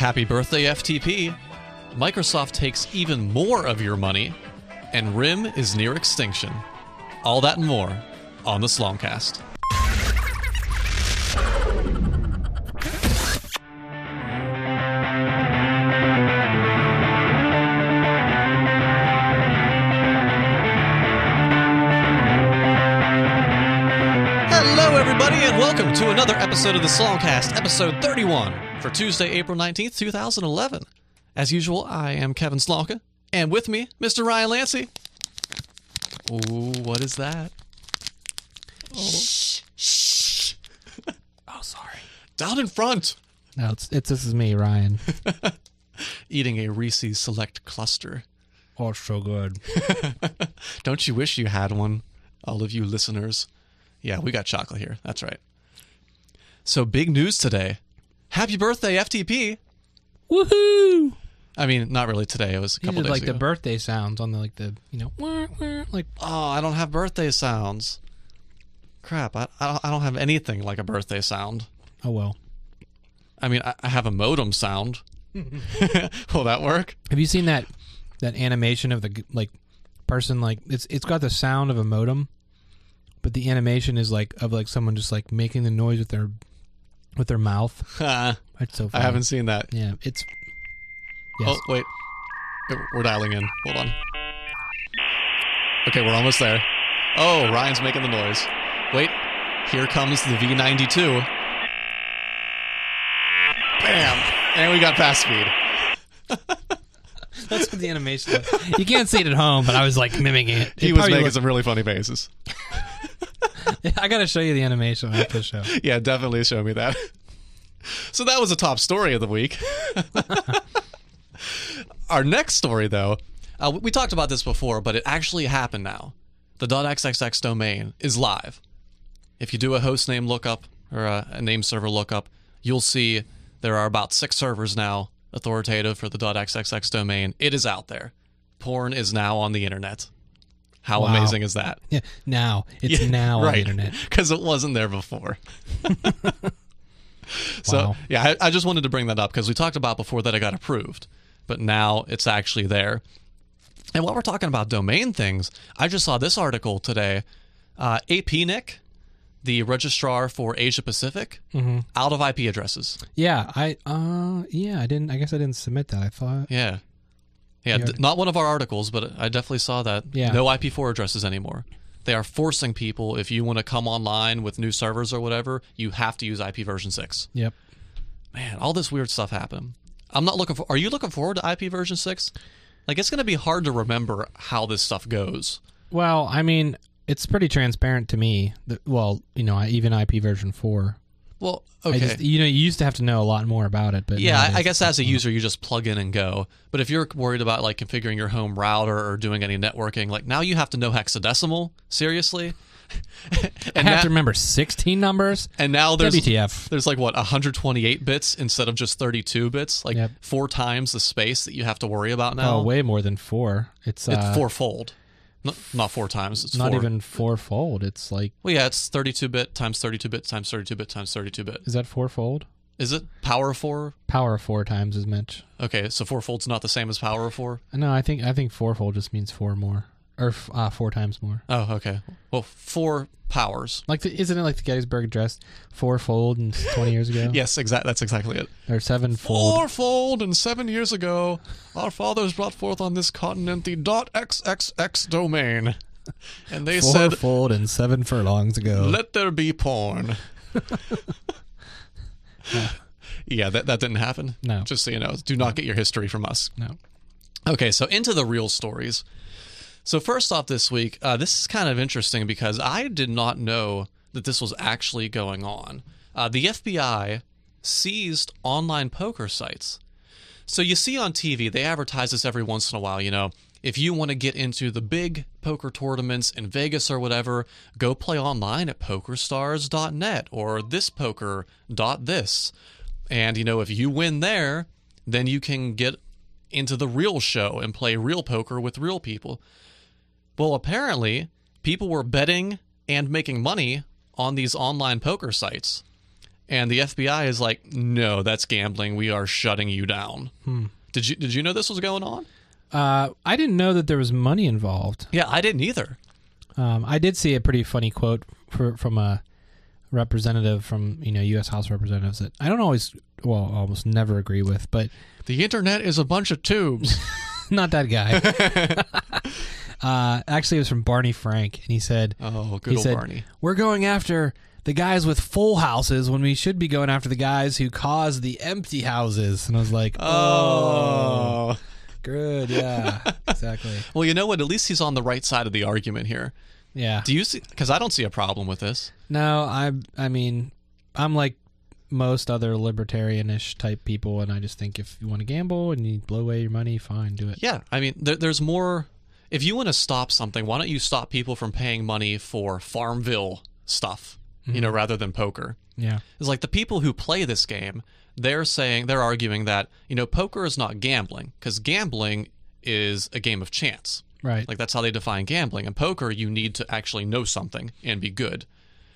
Happy birthday, FTP. Microsoft takes even more of your money, and RIM is near extinction. All that and more on the Slongcast. Hello, everybody, and welcome to another episode of the Slongcast, episode 31, for Tuesday, April 19th, 2011. As usual, I am Kevin Slonka, and with me, Mr. Ryan Lancey. Ooh, what is that? Oh. Shh. Oh, sorry. Down in front. No, this is me, Ryan. Eating a Reese's Select Cluster. Oh, so good. Don't you wish you had one, all of you listeners? Yeah, we got chocolate here. That's right. So, big news today. Happy birthday, FTP. Woohoo! I mean, not really today. It was a couple days like ago. the birthday sounds on wah, like. Oh, I don't have birthday sounds. Crap, I don't have anything like a birthday sound. Oh, well. I mean, I have a modem sound. Will that work? Have you seen that animation of the person it's got the sound of a modem, but the animation is of someone just making the noise with their mouth. It's so funny. I haven't seen that. Yeah, it's. Yes. Oh, wait. We're dialing in. Hold on. Okay, we're almost there. Oh, Ryan's making the noise. Wait. Here comes the V92. Bam! And we got fast speed. That's what the animation was. You can't see it at home, but I was mimicking it. He was making some really funny faces. I got to show you the animation after the show. Yeah, definitely show me that. So that was a top story of the week. Our next story, though, we talked about this before, but it actually happened now. The .xxx domain is live. If you do a host name lookup or a name server lookup, you'll see there are about 6 servers now authoritative for the .xxx domain. It is out there. Porn is now on the internet. How amazing is that? Yeah, now. It's now on the internet. Because it wasn't there before. So, wow. Yeah, I just wanted to bring that up because we talked about before that it got approved. But now it's actually there. And while we're talking about domain things, I just saw this article today. APNIC, the registrar for Asia Pacific, out of IP addresses. Yeah, I guess I didn't submit that. I thought. Yeah, not one of our articles, but I definitely saw that. Yeah. No IP4 addresses anymore. They are forcing people, if you want to come online with new servers or whatever, you have to use IP version 6. Yep. Man, all this weird stuff happened. I'm not looking for. Are you looking forward to IP version 6? It's going to be hard to remember how this stuff goes. Well, I mean, it's pretty transparent to me. Even IP version 4. Well, okay. You used to have to know a lot more about it, but yeah, I guess as a user, you just plug in and go. But if you're worried about configuring your home router or doing any networking, now you have to know hexadecimal. Seriously. And I have to remember 16 numbers. And now there's WTF. There's 128 bits instead of just 32 bits, 4 times the space that you have to worry about now. Oh, way more than 4. It's fourfold. Not 4 times. It's not 4. even fourfold. It's well, yeah, it's 32-bit times 32-bit times 32-bit times 32-bit. Is that fourfold? Is it power of 4? Power of 4 times as much. Okay, so fourfold's not the same as power of 4? No, I think fourfold just means 4 more. Or 4 times more. Oh, okay. Well, 4 powers. Isn't it like the Gettysburg Address, fourfold and 20 years ago? Yes, that's exactly it. Or sevenfold. Fourfold and 7 years ago, our fathers brought forth on this continent the .xxx domain. And they said, fourfold and 7 furlongs ago. Let there be porn. Yeah, that didn't happen. No. Just so you know, do not get your history from us. No. Okay, so into the real stories. So first off this week, this is kind of interesting because I did not know that this was actually going on. The FBI seized online poker sites. So you see on TV, they advertise this every once in a while, if you want to get into the big poker tournaments in Vegas or whatever, go play online at pokerstars.net or thispoker.this. And, if you win there, then you can get into the real show and play real poker with real people. Well, apparently, people were betting and making money on these online poker sites. And the FBI is like, no, that's gambling. We are shutting you down. Did you know this was going on? I didn't know that there was money involved. Yeah, I didn't either. I did see a pretty funny quote from a representative from U.S. House Representatives that I don't almost never agree with, but The internet is a bunch of tubes. not that guy. Actually, it was from Barney Frank, and he said, Oh, good old Barney. "We're going after the guys with full houses when we should be going after the guys who cause the empty houses." And I was like, Oh. good, yeah, exactly. Well, you know what? At least he's on the right side of the argument here. Yeah. Do you see? Because I don't see a problem with this. No, I mean, I'm like most other libertarian-ish type people, and I just think if you want to gamble and you blow away your money, fine, do it. Yeah, I mean, there's more. If you want to stop something, why don't you stop people from paying money for Farmville stuff, rather than poker? Yeah. It's like the people who play this game, they're arguing that, poker is not gambling, because gambling is a game of chance. Right. Like, that's how they define gambling. In poker, you need to actually know something and be good.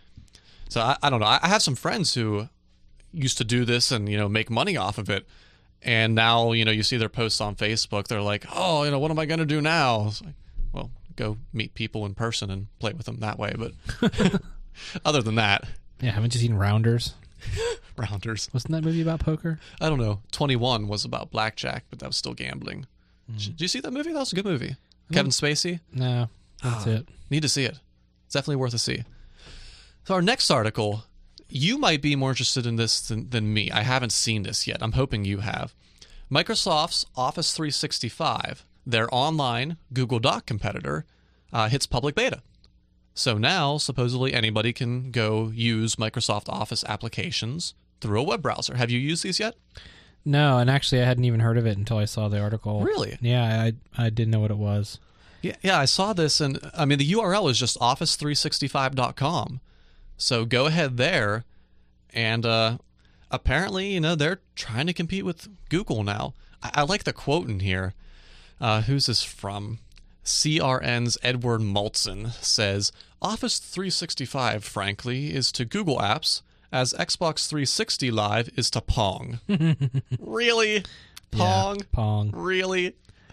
So I don't know. I have some friends who used to do this and, make money off of it. And now, you see their posts on Facebook. They're like, oh, what am I going to do now? It's like, well, go meet people in person and play with them that way. But other than that. Yeah, haven't you seen Rounders? Rounders. Wasn't that movie about poker? I don't know. 21 was about blackjack, but that was still gambling. Did you see that movie? That was a good movie. Kevin Spacey? No, that's it. Need to see it. It's definitely worth a see. So our next article, you might be more interested in this than me. I haven't seen this yet. I'm hoping you have. Microsoft's Office 365, their online Google Doc competitor, hits public beta. So now, supposedly, anybody can go use Microsoft Office applications through a web browser. Have you used these yet? No, and actually I hadn't even heard of it until I saw the article. Really? Yeah, I didn't know what it was. Yeah, I saw this, and I mean, the URL is just office365.com. So go ahead there, and apparently, they're trying to compete with Google now. I like the quote in here. Who's this from? CRN's Edward Maltson says, Office 365, frankly, is to Google apps as Xbox 360 Live is to Pong. Really? Pong? Yeah, Pong. Really?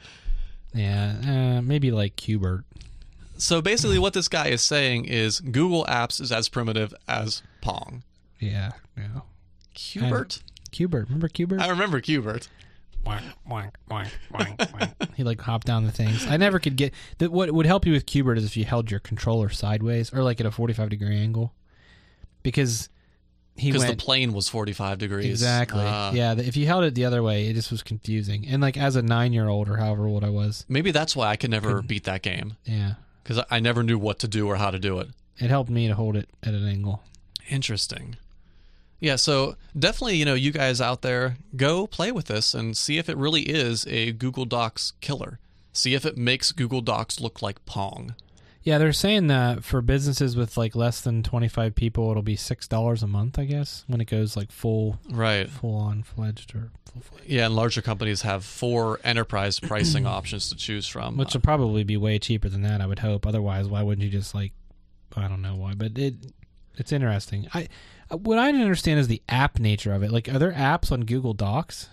Yeah, maybe like Qbert. So basically what this guy is saying is Google Apps is as primitive as Pong. Yeah. Qbert? Qbert. Remember Qbert? I remember Qbert. He like hopped down the things. I never could get... What would help you with Qbert is if you held your controller sideways or like at a 45-degree angle. Because the plane was 45 degrees. Exactly. Yeah, if you held it the other way, it just was confusing. And like as a 9-year-old or however old I was... Maybe that's why I could never beat that game. Yeah. Because I never knew what to do or how to do it. It helped me to hold it at an angle. Interesting. Yeah, so definitely, you guys out there, go play with this and see if it really is a Google Docs killer. See if it makes Google Docs look like Pong. Yeah, they're saying that for businesses with like less than 25 people, it'll be $6 a month, I guess, when it goes like full on fledged or full-fledged. Yeah, and larger companies have 4 enterprise pricing options to choose from. Which will probably be way cheaper than that, I would hope. Otherwise, why wouldn't you just like, I don't know why, but it's interesting. What I don't understand is the app nature of it. Like, are there apps on Google Docs?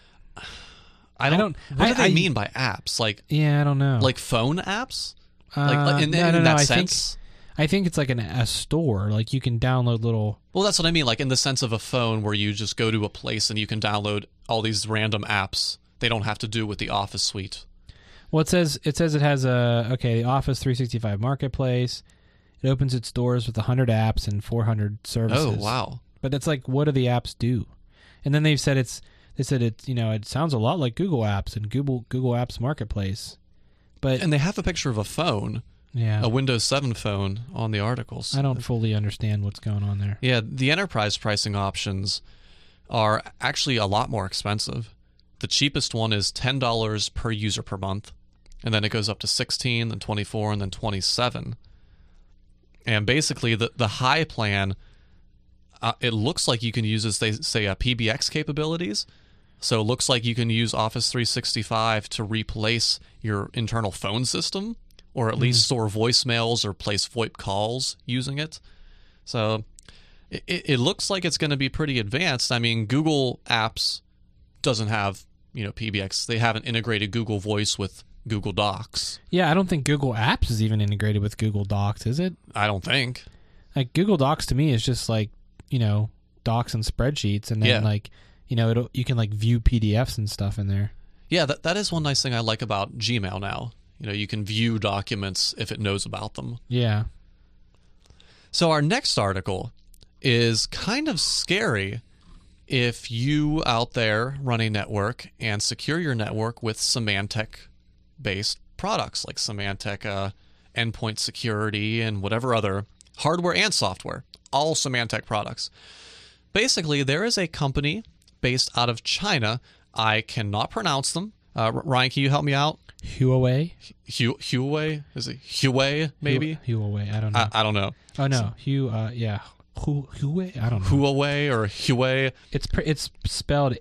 What do they mean by apps? Like, yeah, I don't know. Like phone apps? In no, that sense? I think it's like a store. Like, you can download little... Well, that's what I mean. Like, in the sense of a phone where you just go to a place and you can download all these random apps. They don't have to do with the Office suite. Well, it says it has the Office 365 Marketplace. It opens its doors with 100 apps and 400 services. Oh, wow. But it's like, what do the apps do? And then they said it's it sounds a lot like Google Apps and Google Apps Marketplace. And they have a picture of a phone, a Windows 7 phone on the articles. I don't fully understand what's going on there. Yeah, the enterprise pricing options are actually a lot more expensive. The cheapest one is $10 per user per month, and then it goes up to $16, then $24, and then $27. And basically, the high plan, it looks like you can use, as they say, PBX capabilities. So it looks like you can use Office 365 to replace your internal phone system, or at least store voicemails or place VoIP calls using it. So it looks like it's going to be pretty advanced. I mean, Google Apps doesn't have, PBX. They haven't integrated Google Voice with Google Docs. Yeah, I don't think Google Apps is even integrated with Google Docs, is it? I don't think. Like, Google Docs to me is just like, docs and spreadsheets, and then you can like view PDFs and stuff in there. Yeah, that is one nice thing I like about Gmail now. You can view documents if it knows about them. Yeah. So our next article is kind of scary if you out there run a network and secure your network with Symantec-based products like Symantec endpoint security and whatever other hardware and software, all Symantec products. Basically, there is a company based out of China. I cannot pronounce them. Ryan, can you help me out? Huawei? Huawei? Is it Huawei, maybe? Huawei, I don't know. I don't know. Oh, no. Huawei? I don't know. Huawei or Huawei? It's spelled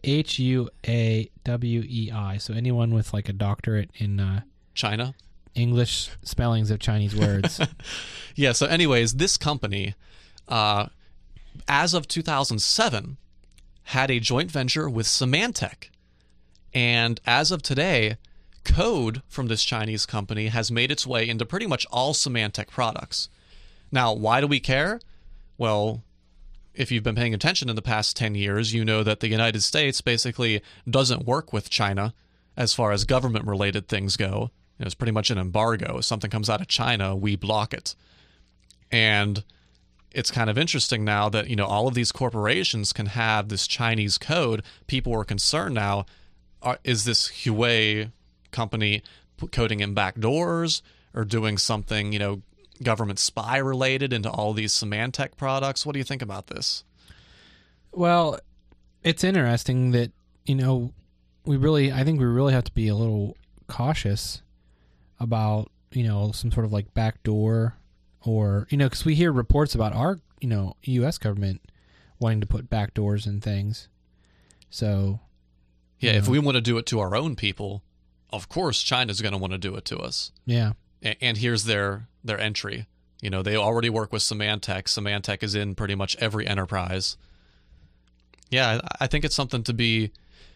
Huawei, so anyone with like a doctorate in China? English spellings of Chinese words. Yeah, so anyways, this company, as of 2007, had a joint venture with Symantec. And as of today, code from this Chinese company has made its way into pretty much all Symantec products. Now, why do we care? Well, if you've been paying attention in the past 10 years, you know that the United States basically doesn't work with China as far as government-related things go. It's pretty much an embargo. If something comes out of China, we block it. And it's kind of interesting now that, all of these corporations can have this Chinese code. People are concerned now, is this Huawei company coding in back doors or doing something, government spy related into all these Symantec products? What do you think about this? Well, it's interesting that, I think we really have to be a little cautious about, some sort of like backdoor or, because we hear reports about our, U.S. government wanting to put backdoors in things. So, yeah, if we want to do it to our own people, of course China's going to want to do it to us. Yeah. And here's their entry. They already work with Symantec. Symantec is in pretty much every enterprise. Yeah, I think it's something to be...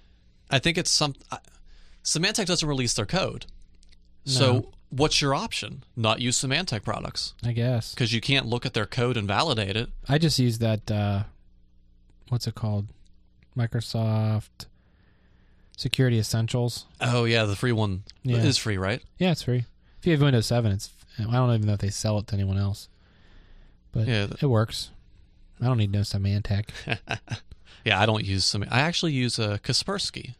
Symantec doesn't release their code. No. So what's your option? Not use Symantec products. I guess. Because you can't look at their code and validate it. I just use that, what's it called? Microsoft Security Essentials. Oh, yeah, the free one. Yeah. It is free, right? Yeah, it's free. If you have Windows 7, I don't even know if they sell it to anyone else. But yeah, it works. I don't need no Symantec. Yeah, I don't use Symantec. I actually use Kaspersky.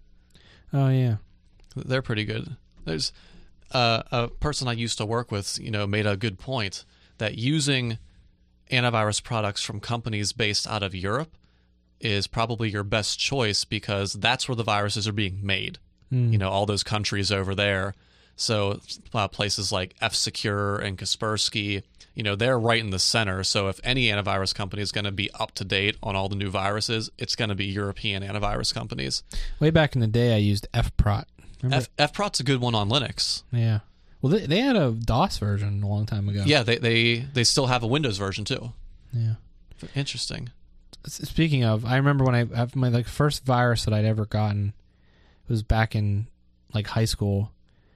Oh, yeah. They're pretty good. There's a person I used to work with, made a good point that using antivirus products from companies based out of Europe is probably your best choice because that's where the viruses are being made. All those countries over there. So places like F-Secure and Kaspersky, they're right in the center. So if any antivirus company is going to be up to date on all the new viruses, it's going to be European antivirus companies. Way back in the day, I used FPROT. FPROT's a good one on Linux. Yeah. Well, they had a DOS version a long time ago. Yeah, they still have a Windows version too. Yeah. Interesting. Speaking of, I remember when I have my first virus that I'd ever gotten was back in high school,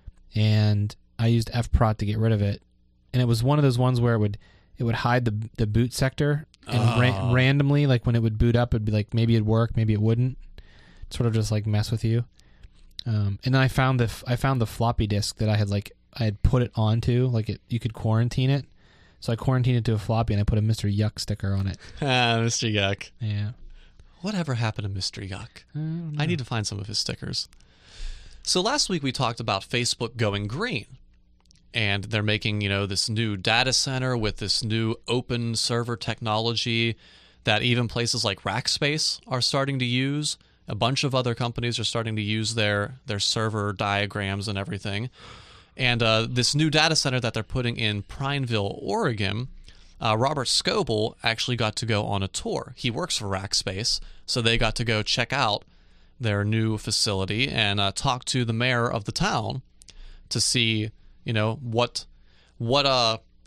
and I used FPROT to get rid of it, and it was one of those ones where it would hide the boot sector, and randomly, when it would boot up, it'd be maybe it'd work, maybe it wouldn't, sort of just mess with you. And then I found the floppy disk that I had put it onto, you could quarantine it. So I quarantined it to a floppy, and I put a Mr. Yuck sticker on it. Mr. Yuck. Yeah. Whatever happened to Mr. Yuck? I need to find some of his stickers. So last week we talked about Facebook going green. And they're making, this new data center with this new open server technology that even places like Rackspace are starting to use. A bunch of other companies are starting to use their server diagrams and everything. And this new data center that they're putting in Prineville, Oregon, Robert Scoble actually got to go on a tour. He works for Rackspace, so they got to go check out their new facility and talk to the mayor of the town to see, what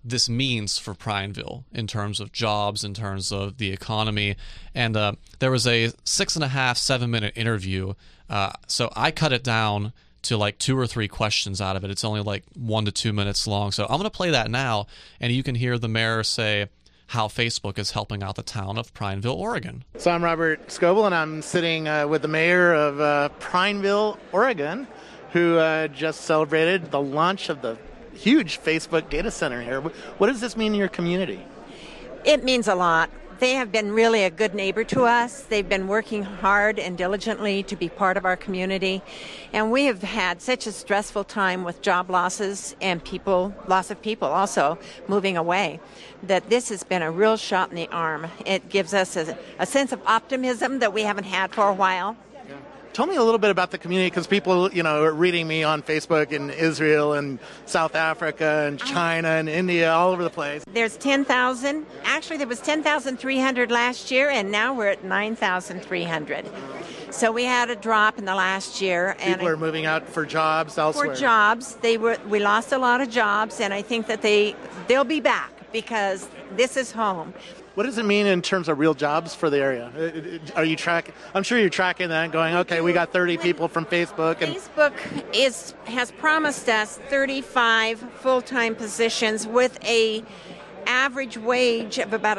this means for Prineville in terms of jobs, in terms of the economy. And there was a 6.5, 7-minute interview. So I cut it down to like 2 or 3 questions out of it. It's only like 1 to 2 minutes long. So I'm going to play that now, and you can hear the mayor say how Facebook is helping out the town of Prineville, Oregon. So I'm Robert Scoble, and I'm sitting with the mayor of Prineville, Oregon, who just celebrated the launch of the huge Facebook data center here. What does this mean in your community? It means a lot. They have been really a good neighbor to us. They've been working hard and diligently to be part of our community. And we have had such a stressful time with job losses and loss of people also moving away, that this has been a real shot in the arm. It gives us a sense of optimism that we haven't had for a while. Tell me a little bit about the community, because people, are reading me on Facebook in Israel and South Africa and China and India, all over the place. There's 10,000. Actually, there was 10,300 last year, and now we're at 9,300. So we had a drop in the last year. People are moving out for jobs elsewhere. For jobs. We lost a lot of jobs, and I think that they'll be back because this is home. What does it mean in terms of real jobs for the area? Are you tracking? I'm sure you're tracking that and going, okay, we got 30 people from Facebook. And Facebook has promised us 35 full-time positions with a average wage of about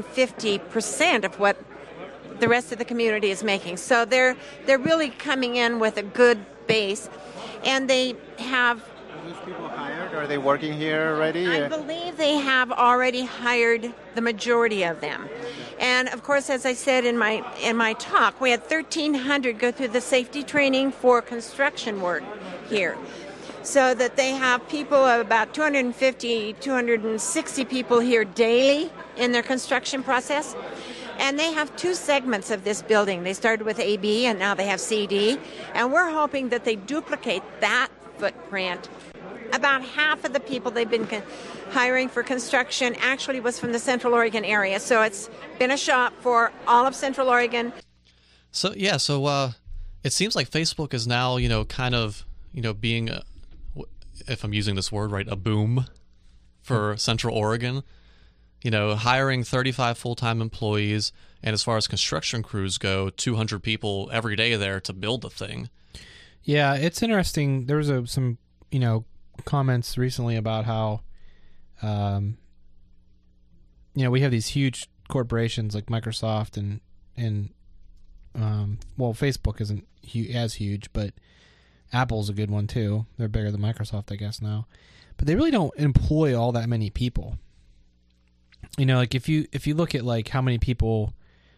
150% of what the rest of the community is making. So they're really coming in with a good base, and they have. Are these people hired? Are they working here already? I believe they have already hired the majority of them. And of course, as I said in my talk, we had 1,300 go through the safety training for construction work here. So that they have people, about 250, 260 people here daily in their construction process. And they have 2 segments of this building. They started with AB and now they have CD. And we're hoping that they duplicate that footprint. About half of the people they've been hiring for construction actually was from the Central Oregon area. So it's been a shop for all of Central Oregon. So, it seems like Facebook is now, kind of, being, if I'm using this word right, a boom for Central Oregon. Hiring 35 full-time employees, and as far as construction crews go, 200 people every day there to build the thing. Yeah, it's interesting. There was some, comments recently about how, we have these huge corporations like Microsoft and Facebook isn't as huge, but Apple's a good one too. They're bigger than Microsoft, I guess now, but they really don't employ all that many people. Like if you look at like how many people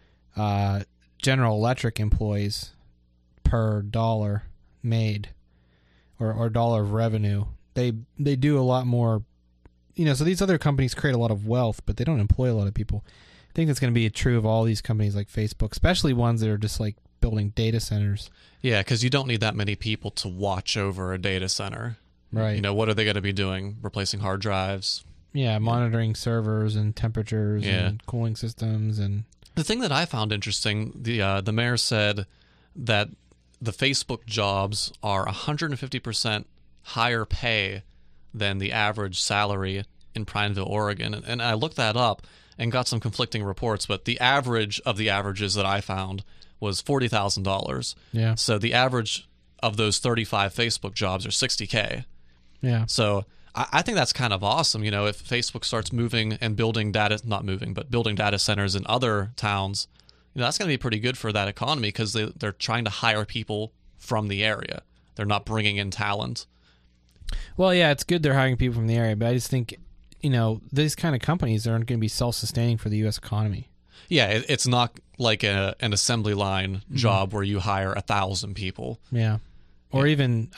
General Electric employs per dollar made or dollar of revenue, they do a lot more. So these other companies create a lot of wealth, but they don't employ a lot of people. I think that's going to be true of all these companies like Facebook, especially ones that are just like building data centers. Yeah, because you don't need that many people to watch over a data center. Right. What are they going to be doing? Replacing hard drives? Yeah, monitoring servers and temperatures and cooling systems. And the thing that I found interesting, the mayor said that the Facebook jobs are 150% higher pay than the average salary in Prineville, Oregon. And I looked that up and got some conflicting reports, but the average of the averages that I found was $40,000. Yeah. So the average of those 35 Facebook jobs are $60K. Yeah. So I think that's kind of awesome. If Facebook starts moving and building building data centers in other towns, that's going to be pretty good for that economy because they're trying to hire people from the area. They're not bringing in talent. Well, yeah, it's good they're hiring people from the area, but I just think, these kind of companies aren't going to be self-sustaining for the U.S. economy. Yeah, it's not like an assembly line job where you hire 1,000 people. Yeah. Or even,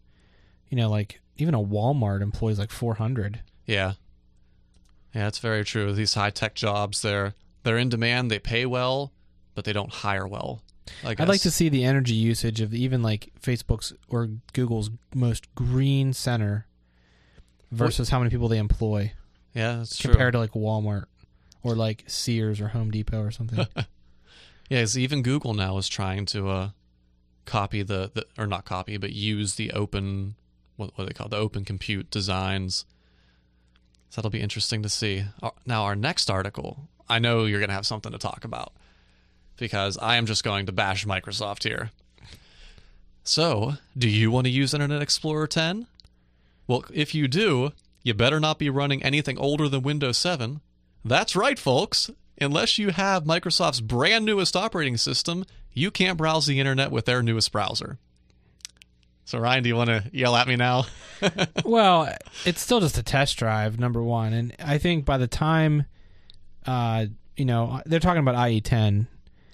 even a Walmart employs like 400. Yeah. Yeah, that's very true. These high-tech jobs, they're in demand, they pay well, but they don't hire well. I'd like to see the energy usage of even like Facebook's or Google's most green center versus how many people they employ. Yeah, that's true. Compared to like Walmart or like Sears or Home Depot or something. Yeah, even Google now is trying to copy or not copy, but use the open, what do they call it? The open compute designs. So that'll be interesting to see. Now, our next article, I know you're going to have something to talk about because I am just going to bash Microsoft here. So, do you want to use Internet Explorer 10? Well, if you do, you better not be running anything older than Windows 7. That's right, folks. Unless you have Microsoft's brand newest operating system, you can't browse the internet with their newest browser. So, Ryan, do you want to yell at me now? Well, it's still just a test drive, number one. And I think by the time, they're talking about IE10.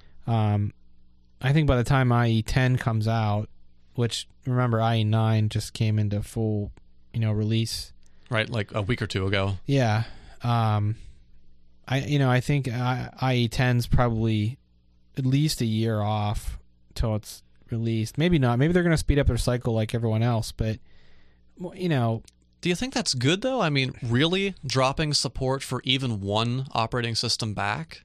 I think by the time IE10 comes out, which, remember, IE9 just came into full, release. Right, like a week or two ago. Yeah. I think IE10's probably at least a year off till it's released. Maybe not. Maybe they're going to speed up their cycle like everyone else, but Do you think that's good, though? I mean, really dropping support for even one operating system back?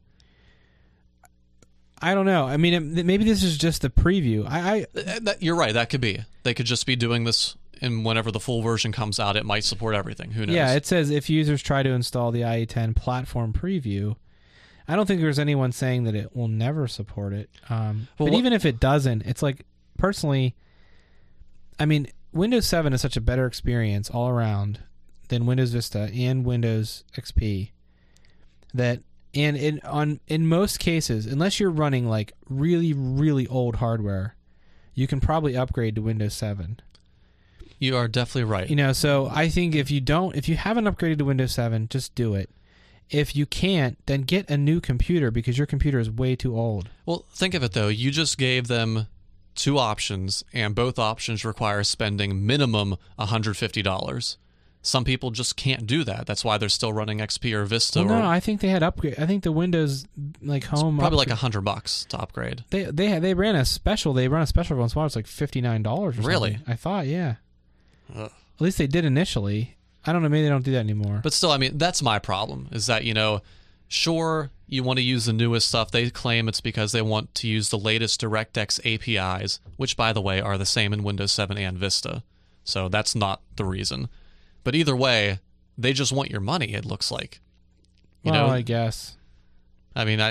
I don't know. I mean, maybe this is just a preview. You're right. That could be. They could just be doing this, and whenever the full version comes out, it might support everything. Who knows? Yeah, it says if users try to install the IE10 platform preview. I don't think there's anyone saying that it will never support it. But even if it doesn't, it's like, personally, I mean, Windows 7 is such a better experience all around than Windows Vista and Windows XP that, and in most cases, unless you're running like really, really old hardware, you can probably upgrade to Windows 7. You are definitely right. So I think if you haven't upgraded to Windows 7, just do it. If you can't, then get a new computer because your computer is way too old. Well, think of it, though. You just gave them two options, and both options require spending minimum $150. Some people just can't do that. That's why they're still running XP or Vista. Well, no, I think they had upgrade. I think the Windows home probably like $100 to upgrade. They ran a special. They run a special once in a while. It's like $59 or something. Really? I thought, yeah. Ugh. At least they did initially. I don't know. Maybe they don't do that anymore. But still, I mean, that's my problem. Is that sure, you want to use the newest stuff. They claim it's because they want to use the latest DirectX APIs, which, by the way, are the same in Windows 7 and Vista. So that's not the reason. But either way, they just want your money, it looks like. I guess. I mean,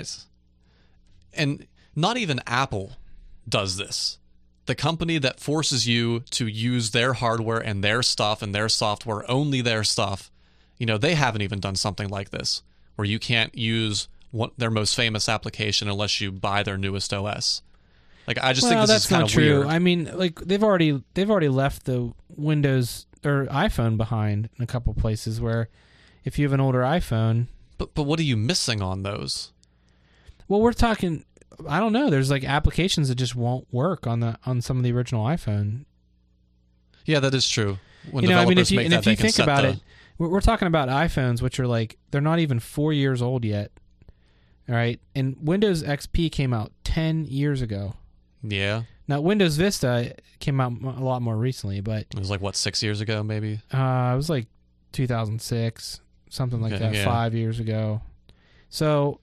and not even Apple does this. The company that forces you to use their hardware and their stuff and their software, only their stuff, they haven't even done something like this, where you can't use their most famous application unless you buy their newest OS. Like, I just think this is kind of weird. I mean, like, they've already left the Windows or iPhone behind in a couple places where if you have an older iPhone. But what are you missing on those? Well, we're talking, I don't know. There's like applications that just won't work on some of the original iPhone. Yeah, that is true. When if you think about it, we're talking about iPhones, which are like, they're not even 4 years old yet. All right. And Windows XP came out 10 years ago. Yeah. Now, Windows Vista came out a lot more recently, but it was like, 6 years ago, maybe? It was like 2006, something like that, 5 years ago. So,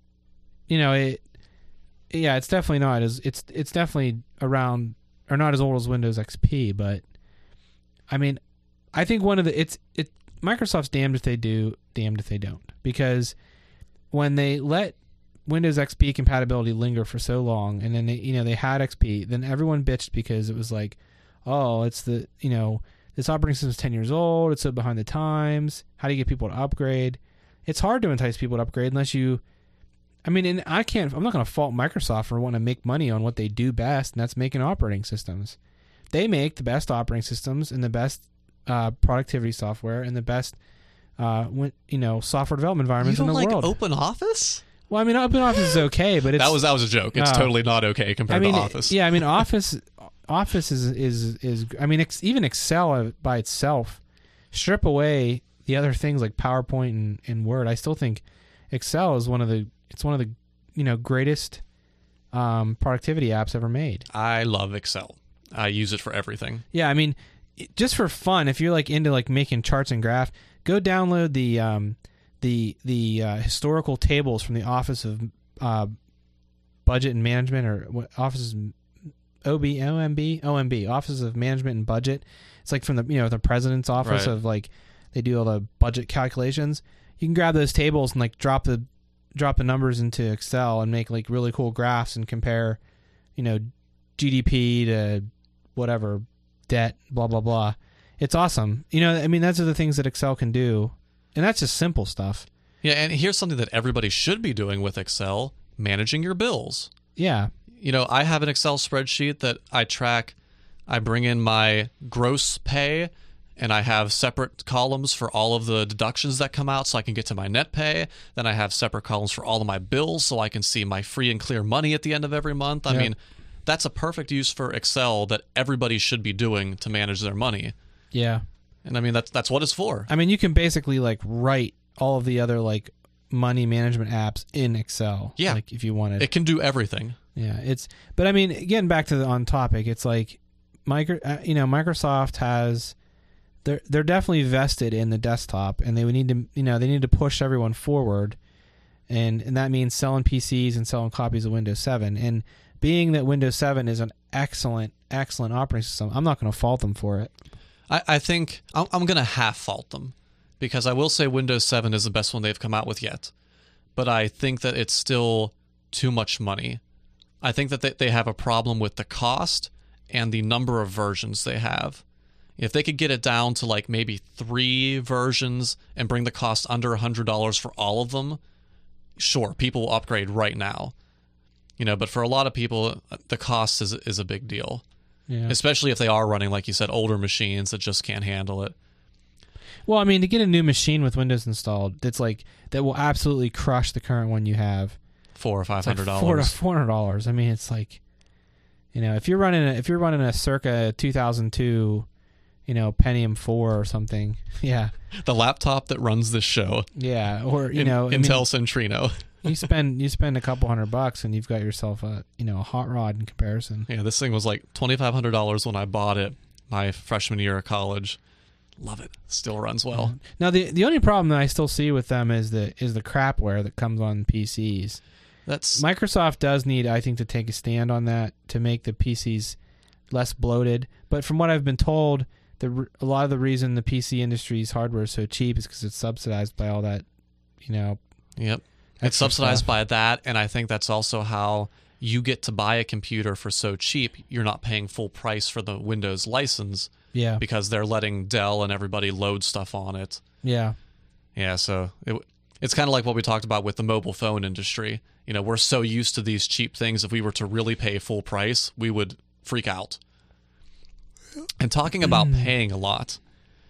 it's definitely not it's definitely around, or not as old as Windows XP, but I mean, I think Microsoft's damned if they do, damned if they don't, because when they let Windows XP compatibility linger for so long, and then they had XP, then everyone bitched because it was like, oh, it's this operating system is 10 years old, it's so behind the times, how do you get people to upgrade? It's hard to entice people to upgrade unless you, I'm not going to fault Microsoft for wanting to make money on what they do best, and that's making operating systems. They make the best operating systems and the best productivity software and the best software development environments in the world. You don't like OpenOffice? Well, OpenOffice is okay, but that was a joke. It's totally not okay compared to Office. Yeah, Office is even Excel by itself, strip away the other things like PowerPoint and Word. I still think Excel is one of the greatest productivity apps ever made. I love Excel. I use it for everything. Yeah, just for fun, if you're like into like making charts and graphs, go download the historical tables from the Office of Budget and Management, or what Office OMB, Office of Management and Budget. It's like from the the President's office, right. of like, they do all the budget calculations. You can grab those tables and like drop the numbers into Excel and make like really cool graphs and compare, GDP to whatever, debt, blah, blah, blah. It's awesome. Those are the things that Excel can do. And that's just simple stuff. Yeah, and here's something that everybody should be doing with Excel, managing your bills. Yeah. I have an Excel spreadsheet that I track. I bring in my gross pay, and I have separate columns for all of the deductions that come out so I can get to my net pay. Then I have separate columns for all of my bills so I can see my free and clear money at the end of every month. I mean, that's a perfect use for Excel that everybody should be doing to manage their money. Yeah. And I mean, that's what it's for. I mean, you can basically like write all of the other like money management apps in Excel. Yeah. Like if you wanted. It can do everything. Yeah. But I mean, getting back to on topic, it's like Microsoft has, they're definitely vested in the desktop, and they would need to, they need to push everyone forward. And that means selling PCs and selling copies of Windows 7. And being that Windows 7 is an excellent operating system, I'm not going to fault them for it. I think I'm going to half fault them, because I will say Windows 7 is the best one they've come out with yet. But I think that it's still too much money. I think that they have a problem with the cost and the number of versions they have. If they could get it down to like maybe 3 versions and bring the cost under $100 for all of them, sure, people will upgrade right now. But for a lot of people, the cost is a big deal. Yeah. Especially if they are running, like you said, older machines that just can't handle it. Well, I mean, to get a new machine with Windows installed, that will absolutely crush the current one you have. $400 or $500. $400. I mean, it's like, if you're running a circa 2002, Pentium 4 or something, yeah. The laptop that runs this show. Yeah, or Intel Centrino. You spend a couple $100 and you've got yourself a hot rod in comparison. Yeah, this thing was like $2,500 when I bought it my freshman year of college. Love it. Still runs well. Now the only problem that I still see with them is the crapware that comes on PCs. Microsoft does need, I think, to take a stand on that to make the PCs less bloated. But from what I've been told, a lot of the reason the PC industry's hardware is so cheap is because it's subsidized by all that, Yep. It's subsidized by that, and I think that's also how you get to buy a computer for so cheap. You're not paying full price for the Windows license. Yeah. Because they're letting Dell and everybody load stuff on it. Yeah. Yeah, so it's kind of like what we talked about with the mobile phone industry. We're so used to these cheap things, if we were to really pay full price, we would freak out. And talking about paying a lot,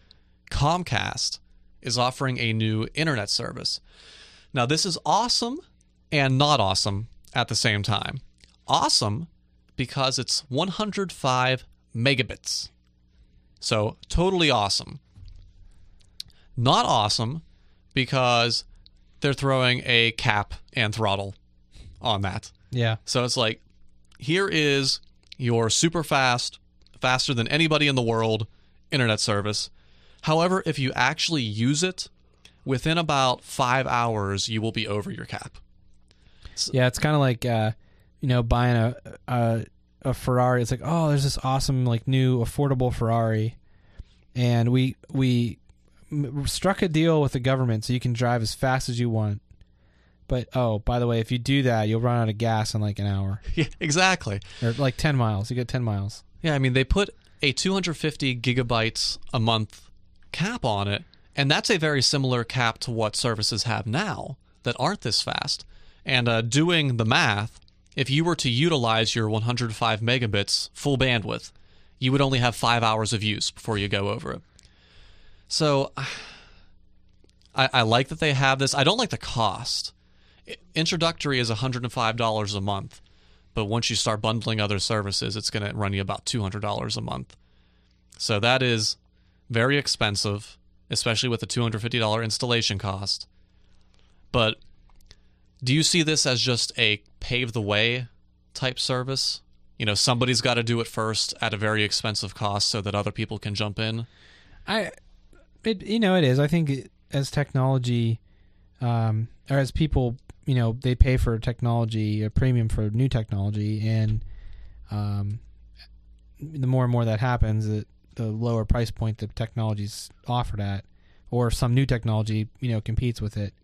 Comcast is offering a new internet service. Now, this is awesome and not awesome at the same time. Awesome because it's 105 megabits. So, totally awesome. Not awesome because they're throwing a cap and throttle on that. Yeah. So it's like, here is your super fast, faster than anybody in the world internet service. However, if you actually use it, within about 5 hours, you will be over your cap. Yeah, it's kind of like, buying a Ferrari. It's like, oh, there's this awesome, like, new affordable Ferrari. And we struck a deal with the government so you can drive as fast as you want. But, oh, by the way, if you do that, you'll run out of gas in like an hour. Yeah, exactly. Or like 10 miles. You get 10 miles. Yeah, I mean, they put a 250 gigabytes a month cap on it. And that's a very similar cap to what services have now that aren't this fast. And doing the math, if you were to utilize your 105 megabits full bandwidth, you would only have 5 hours of use before you go over it. So I like that they have this. I don't like the cost. Introductory is $105 a month. But once you start bundling other services, it's going to run you about $200 a month. So that is very expensive, especially with the $250 installation cost. But do you see this as just a pave the way type service? Somebody's got to do it first at a very expensive cost so that other people can jump in. It is. I think as technology, or as people, they pay for technology, a premium for new technology, and the more and more that happens, the lower price point the technology's offered at. or some new technology, competes with it.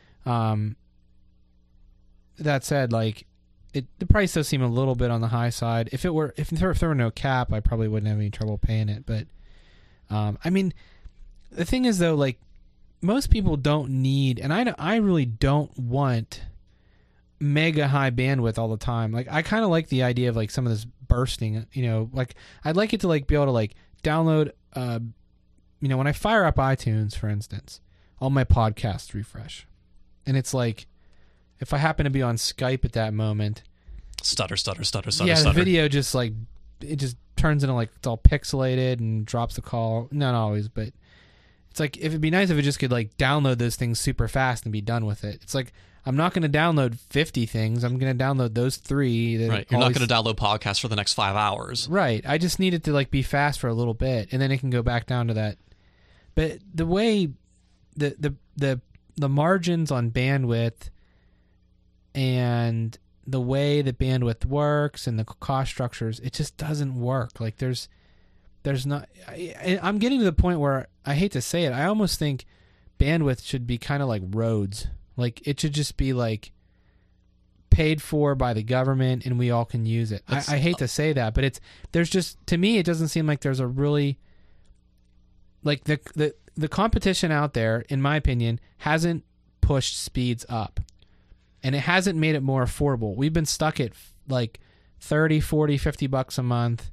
That said, like, the price does seem a little bit on the high side. If there were no cap, I probably wouldn't have any trouble paying it. But I mean, the thing is though, like, most people don't need, and I really don't want mega high bandwidth all the time. Like, I kind of like the idea of like some of this bursting. Like, I'd like it to like be able to like download. When I fire up iTunes, for instance, all my podcasts refresh, and it's like, if I happen to be on Skype at that moment, stutter. Yeah, the video just like, it just turns into like, it's all pixelated and drops the call. Not always, but it's like, if it'd be nice if it just could like download those things super fast and be done with it. It's like, I'm not going to download 50 things. I'm going to download those 3. Right. You're not going to download podcasts for the next 5 hours. Right. I just need it to like be fast for a little bit, and then it can go back down to that. But the way the margins on bandwidth and the way that bandwidth works and the cost structures, it just doesn't work. Like, there's not. I'm getting to the point where, I hate to say it, I almost think bandwidth should be kind of like roads. Like, it should just be like paid for by the government and we all can use it. I hate to say that, but there's just, to me, it doesn't seem like there's a really, like, the competition out there, in my opinion, hasn't pushed speeds up. And it hasn't made it more affordable. We've been stuck at like $30, $40, $50 a month.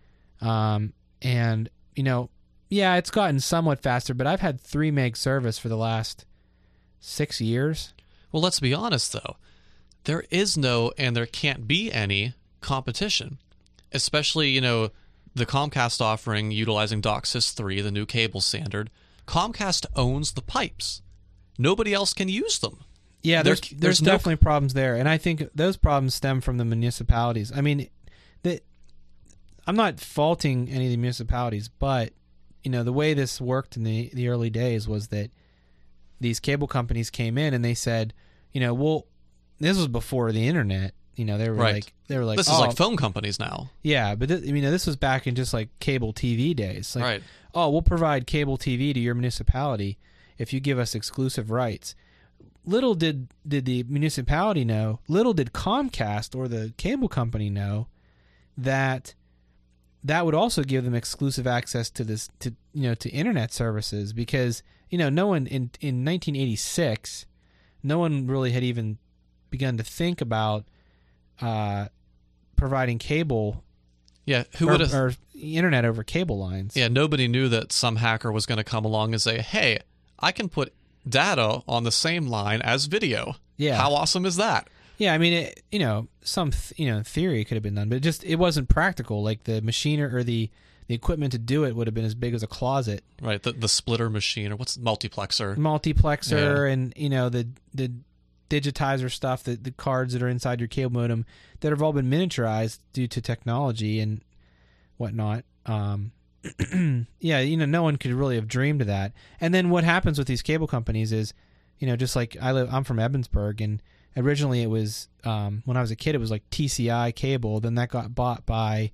And, yeah, it's gotten somewhat faster, but I've had 3 meg service for the last 6 years. Well, let's be honest, though. There is no, and there can't be any, competition. Especially, the Comcast offering utilizing DOCSIS 3, the new cable standard. Comcast owns the pipes. Nobody else can use them. Yeah, there's definitely problems there, and I think those problems stem from the municipalities. I mean, I'm not faulting any of the municipalities, but the way this worked in the early days was that these cable companies came in and they said, well, this was before the internet. They were right. like, this is like phone companies now. Yeah, but this was back in just like cable TV days. Like, right. Oh, we'll provide cable TV to your municipality if you give us exclusive rights. Little did the municipality know, little did Comcast or the cable company know that would also give them exclusive access to this, to internet services, because, no one in 1986, no one really had even begun to think about providing cable. Yeah, who would have, or internet over cable lines? Yeah, nobody knew that some hacker was going to come along and say, "Hey, I can put data on the same line as video." Yeah, how awesome is that? Yeah, I mean, some theory could have been done, but it wasn't practical. Like, the machine or the equipment to do it would have been as big as a closet. Right, the splitter machine, or what's multiplexer? Multiplexer, yeah. And the digitizer stuff, the cards that are inside your cable modem that have all been miniaturized due to technology and whatnot. Yeah, no one could really have dreamed of that. And then what happens with these cable companies is, just like I'm from Ebensburg, and originally it was, when I was a kid, it was like TCI Cable. Then that got bought by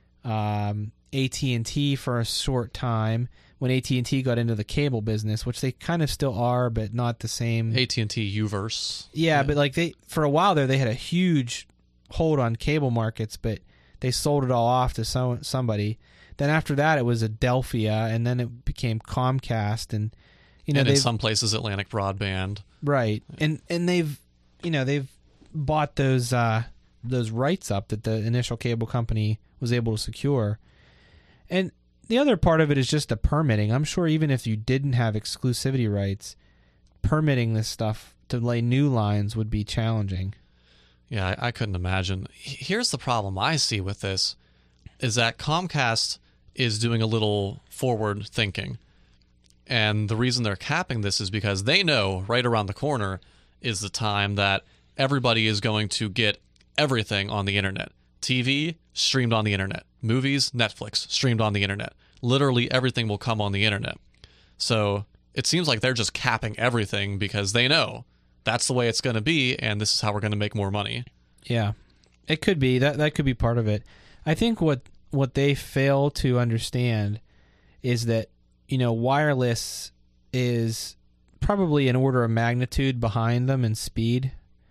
AT&T for a short time, when AT&T got into the cable business, which they kind of still are, but not the same. AT&T Uverse. Yeah, but like for a while there, they had a huge hold on cable markets, but they sold it all off to somebody. Then after that, it was Adelphia, and then it became Comcast, and and in some places Atlantic Broadband. Right, and they've bought those rights up that the initial cable company was able to secure, and the other part of it is just the permitting. I'm sure even if you didn't have exclusivity rights, permitting this stuff to lay new lines would be challenging. Yeah, I couldn't imagine. Here's the problem I see with this, is that Comcast is doing a little forward thinking. And the reason they're capping this is because they know right around the corner is the time that everybody is going to get everything on the internet. TV, streamed on the internet. Movies, Netflix, streamed on the internet. Literally everything will come on the internet. So it seems like they're just capping everything because they know that's the way it's going to be, and this is how we're going to make more money. Yeah, it could be. That could be part of it. I think what they fail to understand is that, wireless is probably an order of magnitude behind them in speed,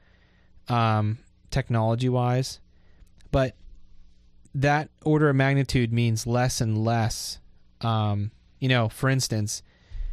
technology-wise. But that order of magnitude means less and less. For instance,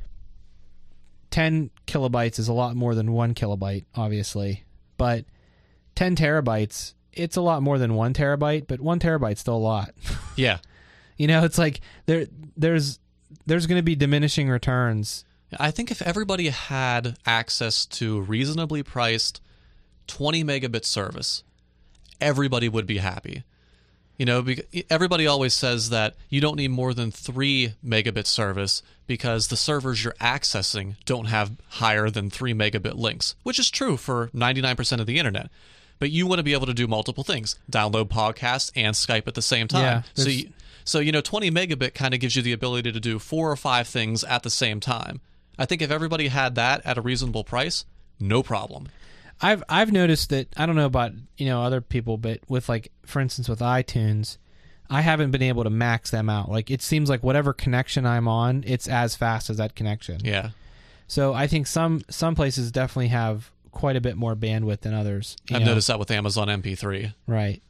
10 kilobytes is a lot more than 1 kilobyte, obviously. But 10 terabytes, it's a lot more than 1 terabyte, but 1 terabyte's still a lot. Yeah. It's like there's going to be diminishing returns. I think if everybody had access to reasonably priced 20 megabit service, everybody would be happy. Everybody always says that you don't need more than 3 megabit service because the servers you're accessing don't have higher than 3 megabit links, which is true for 99% of the internet. But you want to be able to do multiple things, download podcasts and Skype at the same time. Yeah, so 20 megabit kind of gives you the ability to do 4 or 5 things at the same time. I think if everybody had that at a reasonable price, no problem. I've noticed that, I don't know about other people, but with, like, for instance with iTunes, I haven't been able to max them out. Like, it seems like whatever connection I'm on, it's as fast as that connection. Yeah. So I think some places definitely have quite a bit more bandwidth than others. I've noticed that with Amazon MP3. Right.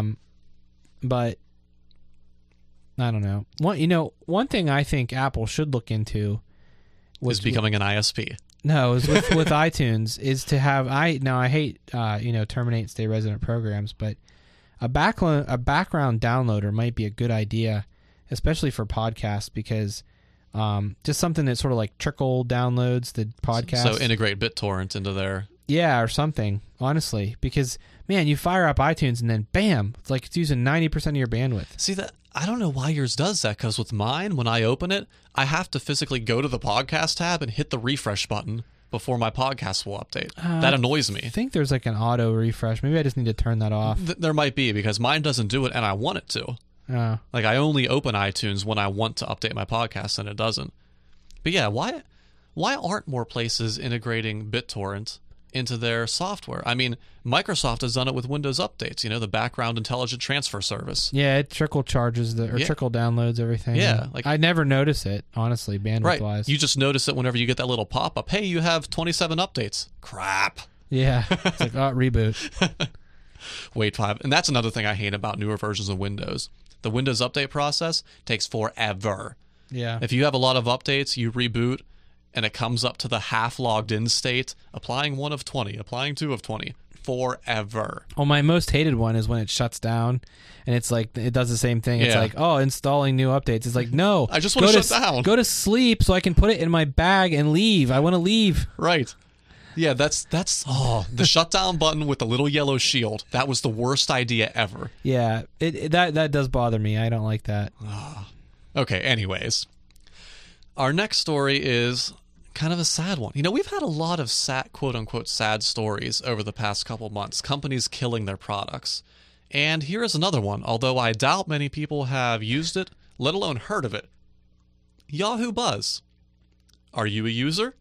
But I don't know. One thing I think Apple should look into is becoming an ISP. No, is with iTunes is to have I hate terminate and stay resident programs, but a background downloader might be a good idea, especially for podcasts, because just something that sort of like trickle downloads the podcast. So integrate BitTorrent into there. Yeah, or something, honestly, because man, you fire up iTunes and then bam, it's like it's using 90% of your bandwidth. See, that I don't know why yours does that, because with mine, when I open it, I have to physically go to the podcast tab and hit the refresh button before my podcast will update. That annoys me. I think there's like an auto refresh. Maybe I just need to turn that off. There might be, because mine doesn't do it and I want it to. Like, I only open iTunes when I want to update my podcast and it doesn't. But yeah, why aren't more places integrating BitTorrent into their software? I mean, Microsoft has done it with Windows updates, the background intelligent transfer service. Yeah, it trickle charges trickle downloads everything. Yeah, like, I never notice it, honestly, bandwidth wise. You just notice it whenever you get that little pop-up. Hey, you have 27 updates. Crap. Yeah, it's like, reboot. Wait 5. And that's another thing I hate about newer versions of Windows. The Windows update process takes forever. Yeah. If you have a lot of updates, you reboot, and it comes up to the half logged in state, applying 1 of 20, applying 2 of 20, forever. Well, my most hated one is when it shuts down, and it's like, it does the same thing. It's like, installing new updates. It's like, no. I just want to shut down. Go to sleep so I can put it in my bag and leave. I want to leave. Right. Yeah, that's the shutdown button with the little yellow shield. That was the worst idea ever. Yeah, that does bother me. I don't like that. Okay, anyways. Our next story is kind of a sad one. We've had a lot of quote-unquote sad stories over the past couple months, companies killing their products. And here is another one, although I doubt many people have used it, let alone heard of it. Yahoo Buzz. Are you a user?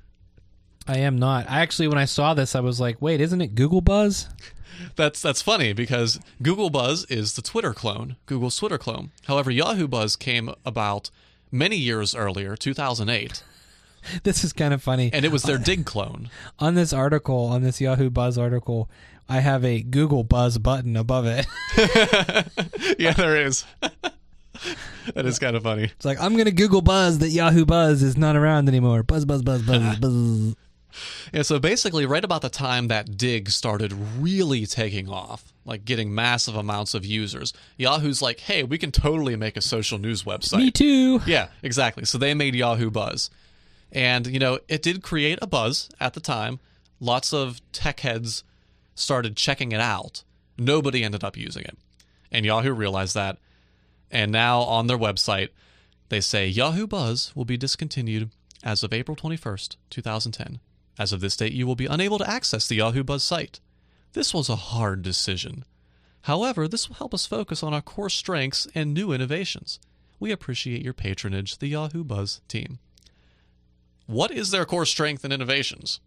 I am not. When I saw this, I was like, wait, isn't it Google Buzz? That's funny, because Google Buzz is the Twitter clone, Google's Twitter clone. However, Yahoo Buzz came about many years earlier, 2008. This is kind of funny. And it was their Dig clone. On this Yahoo Buzz article, I have a Google Buzz button above it. Yeah, there is. That is kind of funny. It's like, I'm going to Google Buzz that Yahoo Buzz is not around anymore. Buzz, buzz, buzz, buzz, buzz. Yeah, so basically right about the time that Dig started really taking off, like getting massive amounts of users, Yahoo's like, hey, we can totally make a social news website. Me too. Yeah, exactly. So they made Yahoo Buzz. And, it did create a buzz at the time. Lots of tech heads started checking it out. Nobody ended up using it. And Yahoo realized that. And now on their website, they say Yahoo Buzz will be discontinued as of April 21st, 2010. As of this date, you will be unable to access the Yahoo Buzz site. This was a hard decision. However, this will help us focus on our core strengths and new innovations. We appreciate your patronage, the Yahoo Buzz team. What is their core strength and innovations?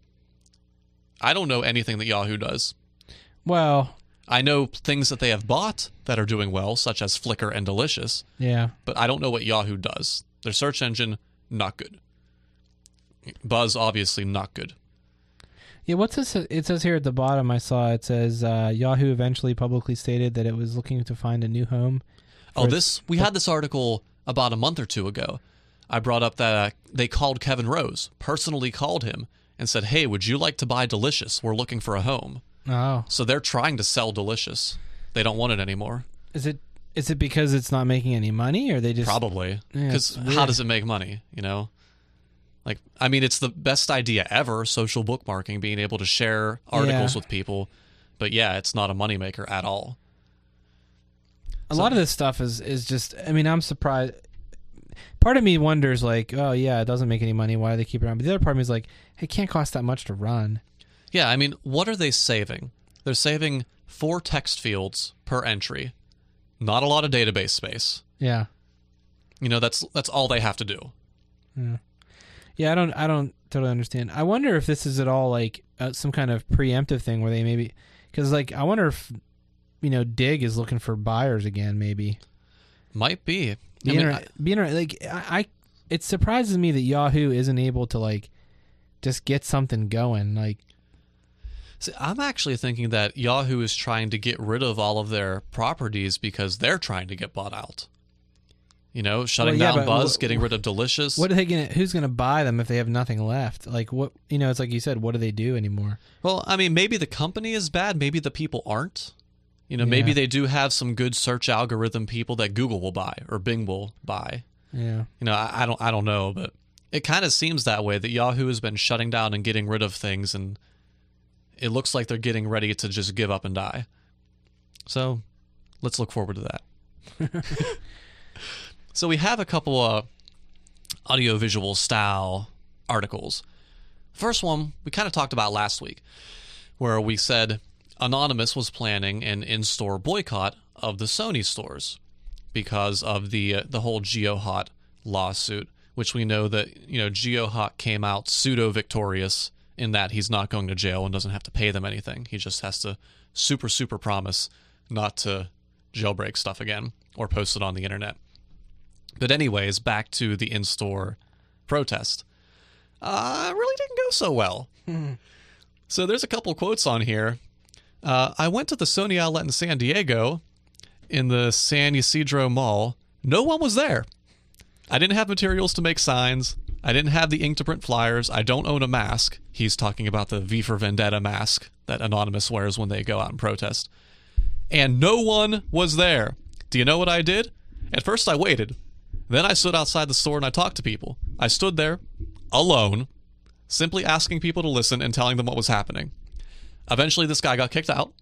I don't know anything that Yahoo does. Well, I know things that they have bought that are doing well, such as Flickr and Delicious. Yeah. But I don't know what Yahoo does. Their search engine, not good. Buzz, obviously not good. Yeah, what's this? It says here at the bottom, I saw it says Yahoo eventually publicly stated that it was looking to find a new home. We had this article about a month or two ago. I brought up that they called Kevin Rose, personally called him, and said, hey, would you like to buy Delicious? We're looking for a home. Oh. So they're trying to sell Delicious. They don't want it anymore. Is it because it's not making any money, or they just... Probably. Because Yeah, how does it make money, you know? Like, I mean, it's the best idea ever, social bookmarking, being able to share articles with people. But yeah, it's not a moneymaker at all. A lot of this stuff is just... I mean, I'm surprised... Part of me wonders, like, oh, yeah, it doesn't make any money. Why do they keep it around? But the other part of me is like, hey, it can't cost that much to run. Yeah, I mean, what are they saving? They're saving 4 text fields per entry. Not a lot of database space. Yeah. You know, that's all they have to do. Yeah, I don't totally understand. I wonder if this is at all like some kind of preemptive thing where they maybe... Because, like, I wonder if, you know, Dig is looking for buyers again, maybe. Might be. It surprises me that Yahoo isn't able to, like, just get something going. Like, see, I'm actually thinking that Yahoo is trying to get rid of all of their properties because they're trying to get bought out. You know, shutting down Buzz, getting rid of Delicious. What are they gonna? Who's gonna buy them if they have nothing left? Like, what? You know, it's like you said. What do they do anymore? Well, I mean, maybe the company is bad. Maybe the people aren't. You know, maybe they do have some good search algorithm people that Google will buy or Bing will buy. Yeah. You know, I don't know, but it kind of seems that way, that Yahoo has been shutting down and getting rid of things, and it looks like they're getting ready to just give up and die. So let's look forward to that. So we have a couple audiovisual style articles. First one we kind of talked about last week, where we said Anonymous was planning an in-store boycott of the Sony stores because of the whole GeoHot lawsuit, which we know that, you know, GeoHot came out pseudo-victorious in that he's not going to jail and doesn't have to pay them anything. He just has to super promise not to jailbreak stuff again or post it on the internet. But anyways, back to the in-store protest. Really didn't go so well. So there's a couple quotes on here. I went to the Sony outlet in San Diego in the San Ysidro Mall. No one was there. I didn't have materials to make signs. I didn't have the ink to print flyers. I don't own a mask. He's talking about the V for Vendetta mask that Anonymous wears when they go out and protest. And no one was there. Do you know what I did? At first I waited. Then I stood outside the store and I talked to people. I stood there, alone, simply asking people to listen and telling them what was happening. Eventually this guy got kicked out.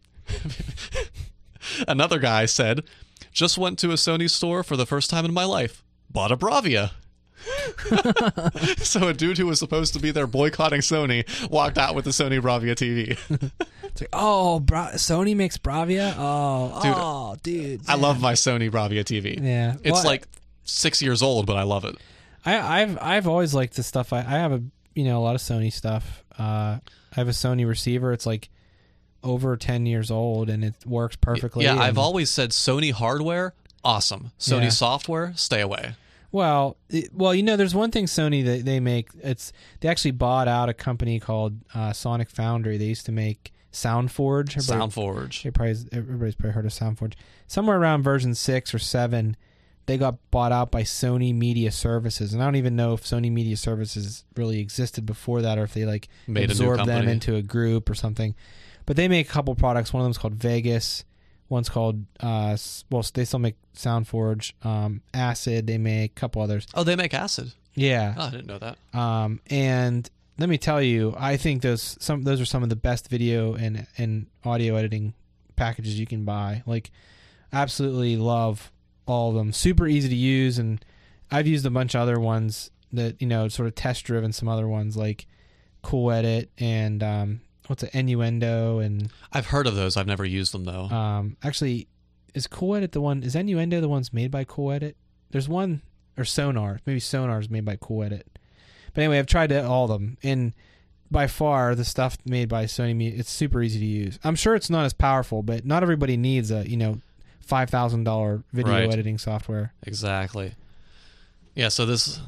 Another guy said, just went to a Sony store for the first time in my life. Bought a Bravia. So a dude who was supposed to be there boycotting Sony walked out with the Sony Bravia TV. It's like, oh, Sony makes Bravia? Oh, dude. I love my Sony Bravia TV. Yeah. It's like 6 years old, but I love it. I've always liked this stuff. I have a lot of Sony stuff. I have a Sony receiver. It's like over 10 years old and it works perfectly. Yeah, I've always said Sony hardware, awesome. Sony software, stay away. Well, there's one thing Sony that they make. They actually bought out a company called Sonic Foundry. They used to make SoundForge. Everybody's probably heard of SoundForge. Somewhere around version 6 or 7, they got bought out by Sony Media Services, and I don't even know if Sony Media Services really existed before that, or if they absorbed them into a group or something. But they make a couple products. One of them's called Vegas. One's called, they still make SoundForge. Acid, they make a couple others. Oh, they make Acid? Yeah. Oh, I didn't know that. And let me tell you, I think those are some of the best video and audio editing packages you can buy. Like, absolutely love all of them. Super easy to use, and I've used a bunch of other ones that, sort of test-driven, some other ones like Cool Edit and... what's it, Innuendo, and I've heard of those. I've never used them though. Actually, is Cool Edit the one? Is Innuendo the ones made by Cool Edit? There's one, or Sonar. Maybe Sonar is made by Cool Edit. But anyway, I've tried all of them, and by far the stuff made by Sony, it's super easy to use. I'm sure it's not as powerful, but not everybody needs a $5,000 video editing software. Exactly. Yeah. So this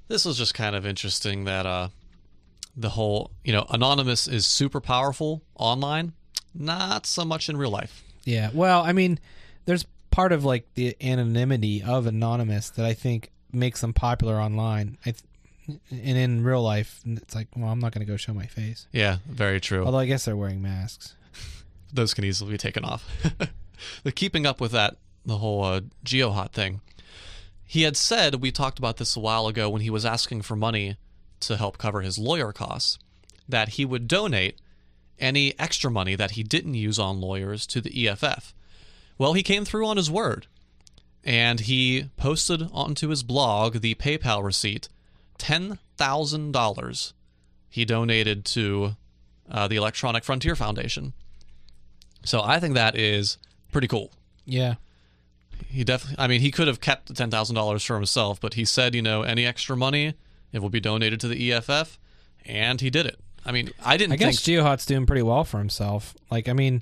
this was just kind of interesting that the whole, Anonymous is super powerful online, not so much in real life. Yeah. Well, I mean, there's part of like the anonymity of Anonymous that I think makes them popular online. And in real life, it's like, well, I'm not going to go show my face. Yeah, very true. Although I guess they're wearing masks. Those can easily be taken off. The keeping up with that, the whole GeoHot thing. He had said, we talked about this a while ago when he was asking for money to help cover his lawyer costs, that he would donate any extra money that he didn't use on lawyers to the EFF. Well, he came through on his word, and he posted onto his blog the PayPal receipt, $10,000 he donated to the Electronic Frontier Foundation. So I think that is pretty cool. Yeah. He definitely, I mean, he could have kept the $10,000 for himself, but he said, any extra money, it will be donated to the EFF, and he did it. I mean, I guess GeoHot's doing pretty well for himself. Like, I mean,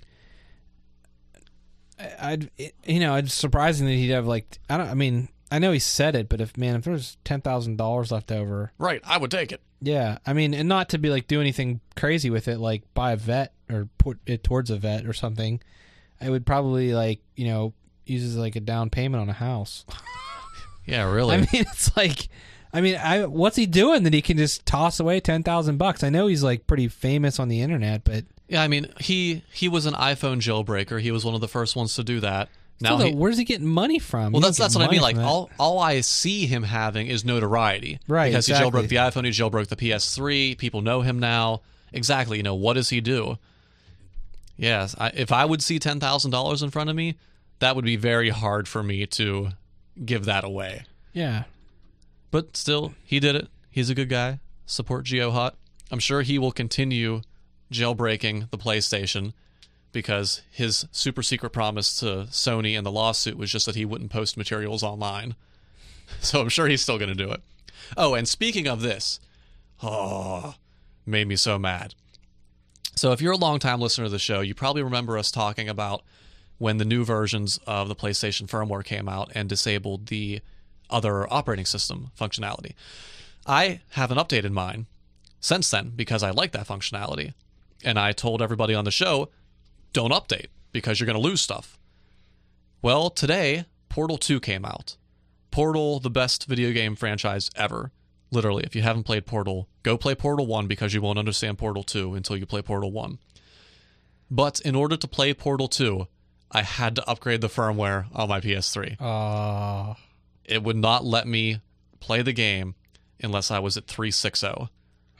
it's surprising that he'd have like, I know he said it, but if there's $10,000 left over, right, I would take it. Yeah, I mean, and not to be like do anything crazy with it, like buy a vet or put it towards a vet or something. I would probably like, use as like a down payment on a house. Yeah, really. I mean, it's like, what's he doing that he can just toss away $10,000? I know he's like pretty famous on the internet, but yeah, I mean, he was an iPhone jailbreaker. He was one of the first ones to do that. Now, where's he getting money from? Well, that's what I mean. Like, all I see him having is notoriety, right? Because exactly. He jailbroke the iPhone, he jailbroke the PS3. People know him now. Exactly. What does he do? Yes, if I would see $10,000 in front of me, that would be very hard for me to give that away. Yeah, but still, he did it. He's a good guy. Support GeoHot. I'm sure he will continue jailbreaking the PlayStation, because his super secret promise to Sony in the lawsuit was just that he wouldn't post materials online. So I'm sure he's still going to do it. Oh, and speaking of this, made me so mad. So if you're a longtime listener to the show, you probably remember us talking about when the new versions of the PlayStation firmware came out and disabled the other operating system functionality. I haven't updated mine since then because I like that functionality. And I told everybody on the show, don't update because you're going to lose stuff. Well, today, Portal 2 came out. Portal, the best video game franchise ever. Literally, if you haven't played Portal, go play Portal 1 because you won't understand Portal 2 until you play Portal 1. But in order to play Portal 2, I had to upgrade the firmware on my PS3. It would not let me play the game unless I was at 360.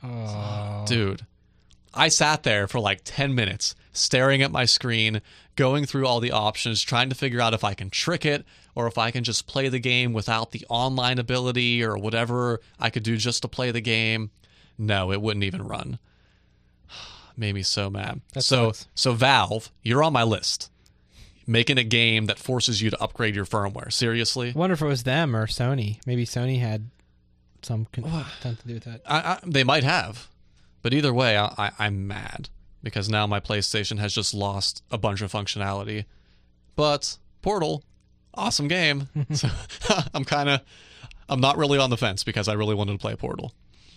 Dude, I sat there for like 10 minutes staring at my screen, going through all the options, trying to figure out if I can trick it or if I can just play the game without the online ability or whatever I could do just to play the game. No, it wouldn't even run. Made me so mad. So Valve, you're on my list. Making a game that forces you to upgrade your firmware. Seriously? I wonder if it was them or Sony. Maybe Sony had something to do with that. They might have. But either way, I'm mad. Because now my PlayStation has just lost a bunch of functionality. But Portal, awesome game. So I'm not really on the fence because I really wanted to play Portal.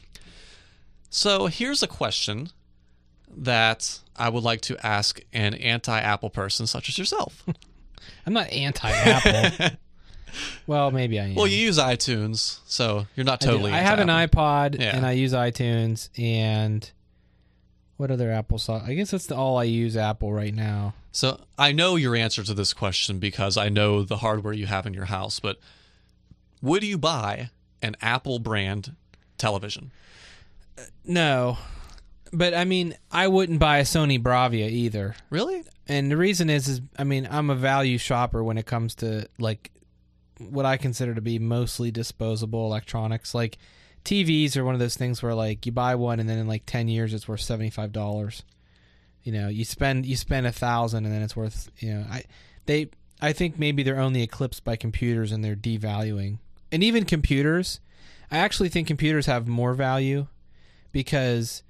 So here's a question that I would like to ask an anti-Apple person such as yourself. I'm not anti-Apple. Well, maybe I am. Well, you use iTunes, so you're not totally I have an iPod, yeah. And I use iTunes, and what other Apple software? I guess that's all I use Apple right now. So I know your answer to this question because I know the hardware you have in your house, but would you buy an Apple brand television? No. But, I mean, I wouldn't buy a Sony Bravia either. Really? And the reason is I'm a value shopper when it comes to, like, what I consider to be mostly disposable electronics. Like, TVs are one of those things where, like, you buy one and then in, like, 10 years it's worth $75. You spend $1,000 and then it's worth, I think maybe they're only eclipsed by computers and they're devaluing. And even computers, I actually think computers have more value because...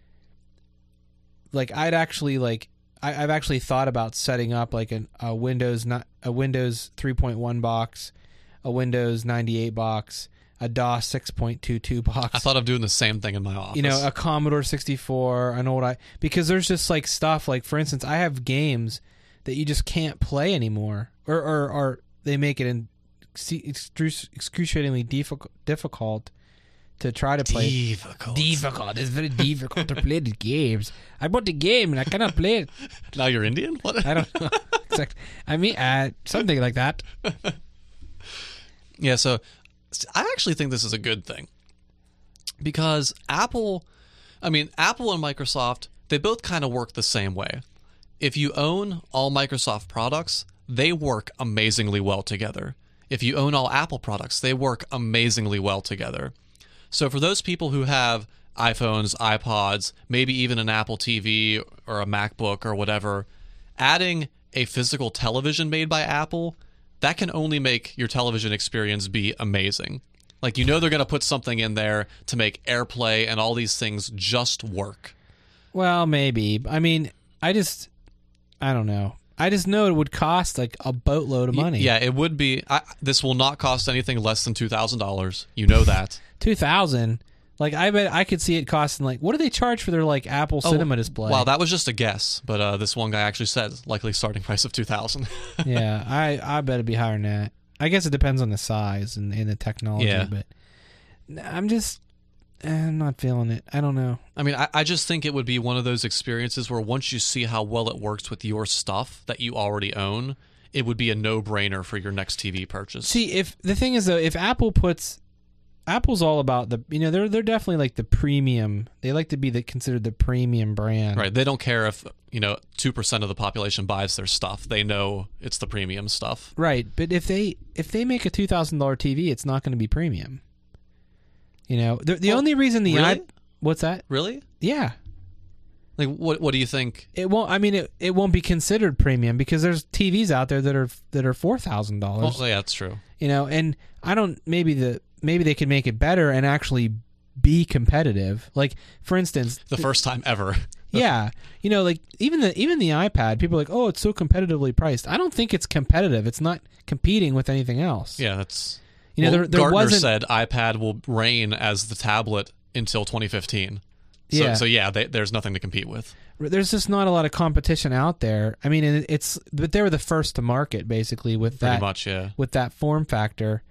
Like I've actually thought about setting up like a Windows 3.1 box, a Windows 98 box, a DOS 6.22 box. I thought of doing the same thing in my office. You know, a Commodore 64, an old because there's just like stuff like, for instance, I have games that you just can't play anymore, or they make it excruciatingly difficult to try to play. Difficult. It's very difficult to play the games. I bought the game and I cannot play it. Now you're Indian? What? I don't know. Exactly. I mean, something like that. Yeah, so I actually think this is a good thing because Apple and Microsoft, they both kind of work the same way. If you own all Microsoft products, they work amazingly well together. If you own all Apple products, they work amazingly well together. So for those people who have iPhones, iPods, maybe even an Apple TV or a MacBook or whatever, adding a physical television made by Apple, that can only make your television experience be amazing. Like, you know, they're going to put something in there to make AirPlay and all these things just work. Well, maybe. I mean, I don't know. I just know it would cost like a boatload of money. Yeah, it would be. This will not cost anything less than $2,000. You know that. $2,000. Like, I bet I could see it costing like, what do they charge for their like Apple Cinema display? Wow, that was just a guess, but this one guy actually said likely starting price of $2,000. Yeah, I bet it'd be higher than that. I guess it depends on the size and the technology, but I'm not feeling it. I don't know. I mean, I just think it would be one of those experiences where once you see how well it works with your stuff that you already own, it would be a no-brainer for your next TV purchase. See, if the thing is though, if Apple's all about they're definitely like the premium. They like to be considered the premium brand. Right. They don't care if, 2% of the population buys their stuff. They know it's the premium stuff. Right. But if they make a $2,000 TV, it's not going to be premium. The only reason really? What's that? Really? Yeah. Like, what do you think? It won't. I mean, it won't be considered premium because there's TVs out there that are $4,000. Oh, yeah, that's true. And I don't. Maybe they could make it better and actually be competitive. Like, for instance, the first time ever. Yeah, like even the iPad, people are like, oh, it's so competitively priced. I don't think it's competitive. It's not competing with anything else. Yeah, that's. There Gartner said iPad will reign as the tablet until 2015. So there's nothing to compete with. There's just not a lot of competition out there. I mean, but they were the first to market basically with that. Pretty much, yeah. With that form factor,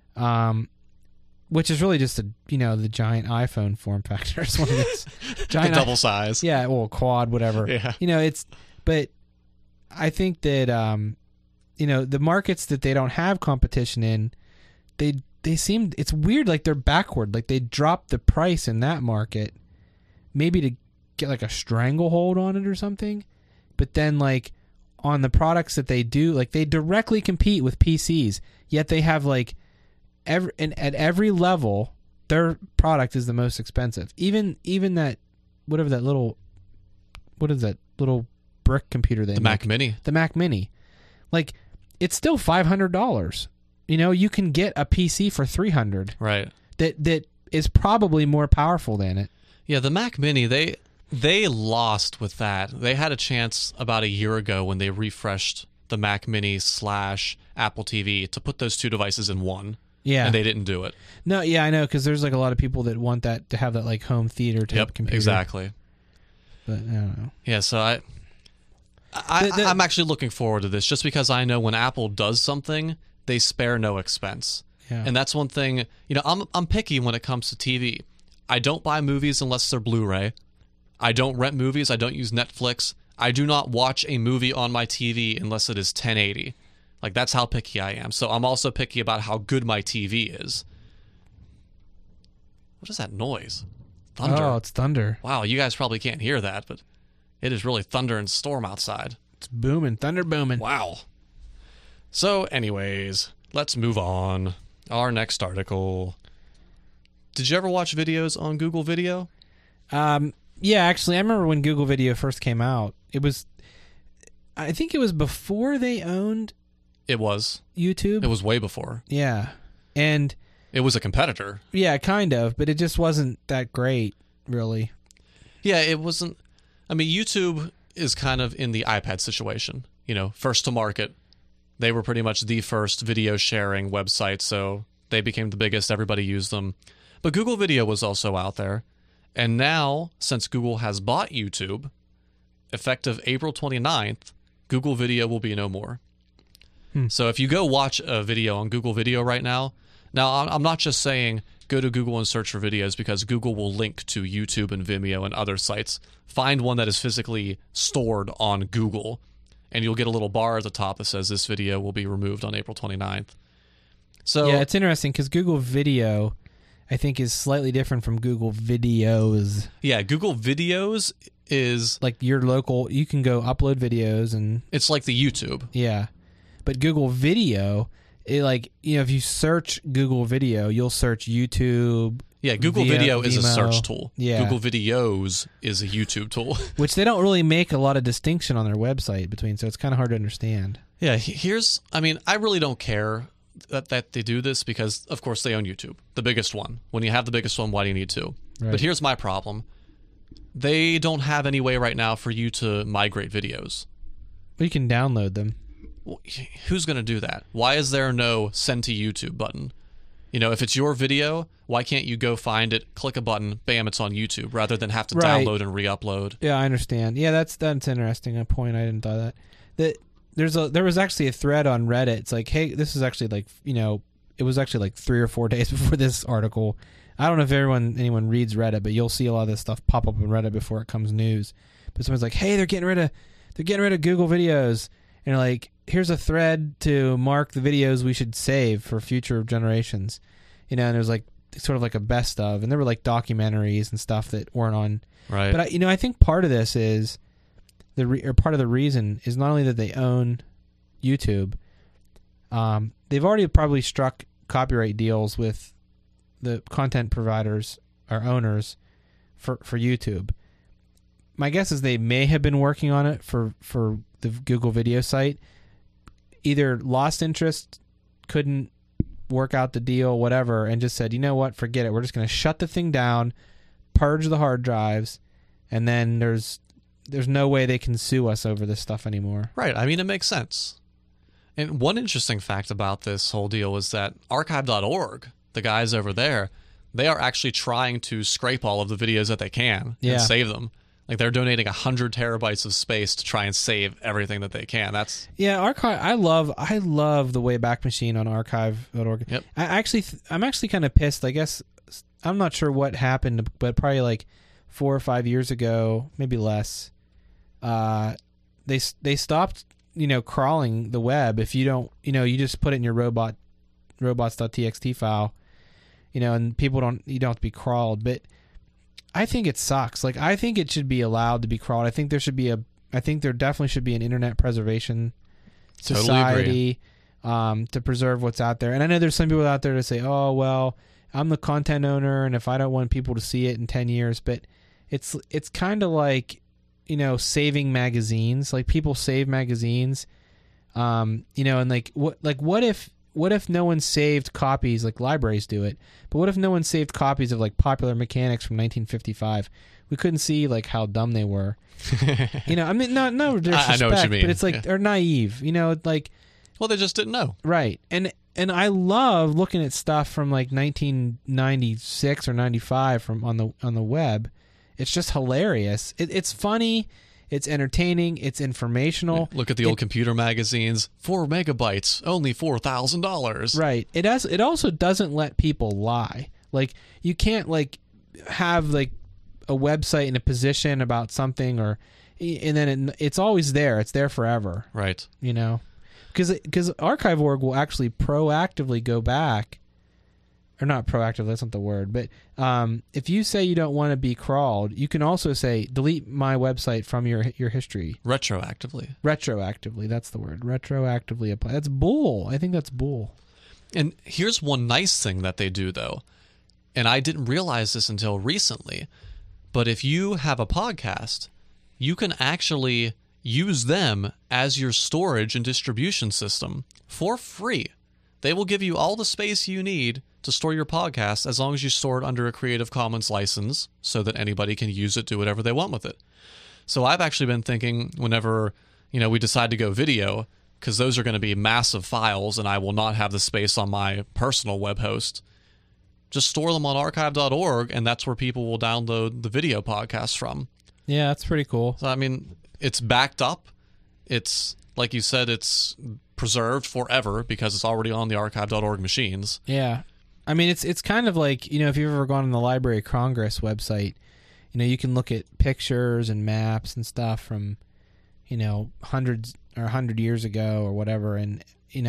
which is really just the giant iPhone form factor. It's one of those giant double size. Yeah, well, quad, whatever. Yeah. But I think that the markets that they don't have competition in, they seem, it's weird, like they're backward, like they drop the price in that market maybe to get like a stranglehold on it or something, but then like on the products that they do, like they directly compete with PCs, yet they have like at every level their product is the most expensive. Even that what is that little brick computer they make? Mac Mini. The Mac Mini. Like, it's still $500. You can get a PC for $300. Right. That is probably more powerful than it. Yeah, the Mac Mini, they lost with that. They had a chance about a year ago when they refreshed the Mac Mini / Apple TV to put those two devices in one. Yeah. And they didn't do it. No, yeah, I know, because there's like a lot of people that want that to have that like home theater type computer. Exactly. But I don't know. Yeah, so I'm actually looking forward to this just because I know when Apple does something, they spare no expense. Yeah. And that's one thing, I'm picky when it comes to TV. I don't buy movies unless they're Blu-ray. I don't rent movies. I don't use Netflix. I do not watch a movie on my TV unless it is 1080. Like, that's how picky I am. So I'm also picky about how good my TV is. What is that noise? Thunder. Oh, it's thunder. Wow, you guys probably can't hear that, but it is really thunder and storm outside. It's booming. Thunder booming. Wow. So, anyways, let's move on. Our next article. Did you ever watch videos on Google Video? Yeah, actually, I remember when Google Video first came out. I think it was before they owned It was. YouTube. It was way before. Yeah. And it was a competitor. Yeah, kind of, but it just wasn't that great, really. Yeah, it wasn't. I mean, YouTube is kind of in the iPad situation, first to market. They were pretty much the first video sharing website, so They became the biggest. Everybody used them. But Google Video was also out there. And now, since Google has bought YouTube, effective April 29th, Google Video will be no more. So if you go watch a video on Google Video right now, I'm not just saying go to Google and search for videos, because Google will link to YouTube and Vimeo and other sites. Find one that is physically stored on Google, and you'll get a little bar at the top that says this video will be removed on April 29th. So yeah, it's interesting because Google Video, I think, is slightly different from Google Videos. Yeah, Google Videos is like your local. You can go upload videos, and it's like the YouTube. Yeah, but Google Video, if you search Google Video, you'll search YouTube. Yeah, Google Video is a search tool. Yeah. Google Videos is a YouTube tool. Which they don't really make a lot of distinction on their website between, so it's kind of hard to understand. Yeah, I really don't care that they do this, because, of course, they own YouTube, the biggest one. When you have the biggest one, why do you need two? Right. But here's my problem. They don't have any way right now for you to migrate videos. Well, you can download them. Who's going to do that? Why is there no send to YouTube button? If it's your video, why can't you go find it, click a button, bam, it's on YouTube, rather than have to download and re-upload? Yeah, I understand. Yeah, that's interesting. A point I didn't thought of that. There was actually a thread on Reddit. It's like, hey, this is actually it was actually 3 or 4 days before this article. I don't know if anyone reads Reddit, but you'll see a lot of this stuff pop up on Reddit before it comes news. But someone's like, hey, they're getting rid of Google Videos, and they're like, here's a thread to mark the videos we should save for future generations. And there's sort of like a best of, and there were documentaries and stuff that weren't on. Right. But I think part of this is part of the reason is not only that they own YouTube, they've already probably struck copyright deals with the content providers or owners for YouTube. My guess is they may have been working on it for the Google Video site. Either lost interest, couldn't work out the deal, whatever, and just said, you know what, forget it. We're just going to shut the thing down, purge the hard drives, and then there's no way they can sue us over this stuff anymore. Right. It makes sense. And one interesting fact about this whole deal is that archive.org, the guys over there, they are actually trying to scrape all of the videos that they can and save them. They're donating 100 terabytes of space to try and save everything that they can. Archive. I love the Wayback Machine on archive.org. Yep. I'm actually kind of pissed. I guess I'm not sure what happened, but probably 4 or 5 years ago, maybe less. They stopped crawling the web. If you don't, you just put it in your robots.txt file, and you don't have to be crawled. But I think it sucks. I think it should be allowed to be crawled. I think there definitely should be an internet preservation society to preserve what's out there. And I know there's some people out there to say, oh, well, I'm the content owner, and if I don't want people to see it in 10 years, but it's kind of like, saving magazines. People save magazines, and what if no one saved copies, libraries do it, but what if no one saved copies of Popular Mechanics from 1955? We couldn't see how dumb they were. No disrespect, I know what you mean. But it's or naive, well, they just didn't know. Right. And I love looking at stuff from 1996 or 95 on the web. It's just hilarious. It's funny. It's entertaining. It's informational. Look at the old computer magazines. 4 megabytes, only $4,000. Right. It also doesn't let people lie. You can't have a website in a position about something, and then it's always there. It's there forever. Right. Because archive.org will actually proactively go back. Or not proactive, that's not the word. But if you say you don't want to be crawled, you can also say, delete my website from your history. Retroactively, that's the word. Retroactively apply. That's bull. I think that's bull. And here's one nice thing that they do, though. And I didn't realize this until recently. But if you have a podcast, you can actually use them as your storage and distribution system for free. They will give you all the space you need to store your podcast as long as you store it under a Creative Commons license so that anybody can use it, do whatever they want with it. So I've actually been thinking whenever, we decide to go video, because those are going to be massive files and I will not have the space on my personal web host. Just store them on archive.org, and that's where people will download the video podcast from. Yeah, that's pretty cool. So, I mean, it's backed up. It's, like you said, it's preserved forever because it's already on the archive.org machines. Yeah. I mean, it's kind of like, if you've ever gone on the Library of Congress website, you can look at pictures and maps and stuff from, hundreds or 100 years ago or whatever. And,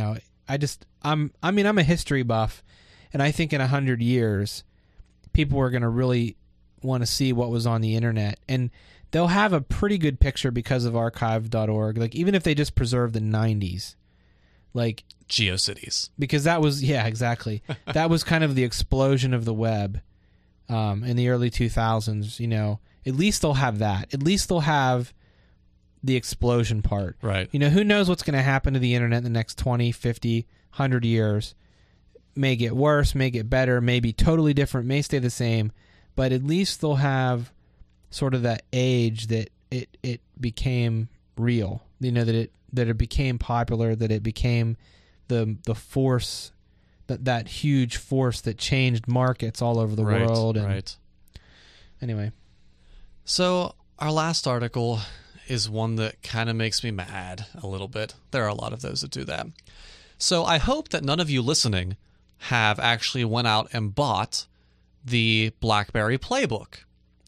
I'm a history buff, and I think in 100 years, people are going to really want to see what was on the internet. And they'll have a pretty good picture because of archive.org. Like, even if they just preserve the 90s, like GeoCities. Because that was, exactly. That was kind of the explosion of the web in the early 2000s, At least they'll have that. At least they'll have the explosion part. Right. Who knows what's going to happen to the internet in the next 20, 50, 100 years. May get worse, may get better, may be totally different, may stay the same, but at least they'll have sort of that age that it became real. That it became popular, that it became the force, that huge force that changed markets all over the world. And right. Anyway. So our last article is one that kind of makes me mad a little bit. There are a lot of those that do that. So I hope that none of you listening have actually went out and bought the BlackBerry Playbook.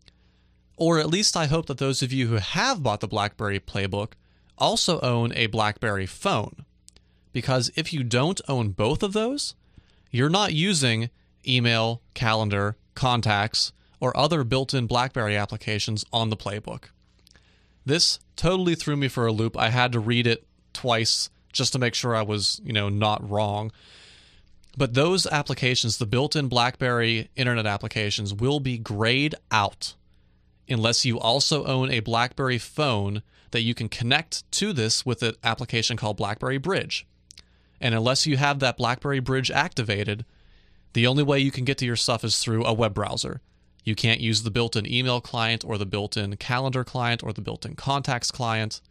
Or at least I hope that those of you who have bought the BlackBerry Playbook also own a BlackBerry phone. Because if you don't own both of those, you're not using email, calendar, contacts, or other built-in BlackBerry applications on the Playbook. This totally threw me for a loop. I had to read it twice just to make sure I was, not wrong. But those applications, the built-in BlackBerry internet applications, will be grayed out unless you also own a BlackBerry phone that you can connect to this with an application called BlackBerry Bridge. And unless you have that BlackBerry Bridge activated, the only way you can get to your stuff is through a web browser. You can't use the built-in email client or the built-in calendar client or the built-in contacts client.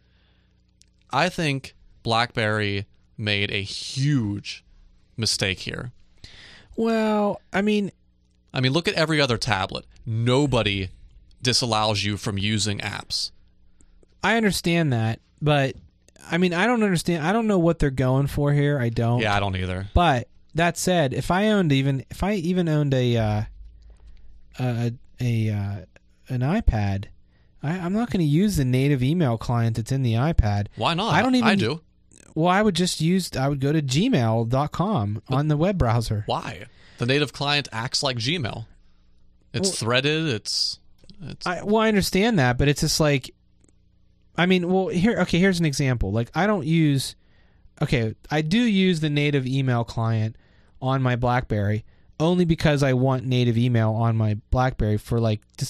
I think BlackBerry made a huge mistake here. Well, I mean, look at every other tablet. Nobody disallows you from using apps. I understand that, but I don't understand. I don't know what they're going for here. I don't. Yeah, I don't either. But that said, if I even owned an iPad, I'm not going to use the native email client that's in the iPad. Why not? I do. Well, I would go to gmail.com on the web browser. Why? The native client acts like Gmail. It's threaded. I understand that, but it's just like, here's an example. Like, I do use the native email client on my BlackBerry only because I want native email on my BlackBerry for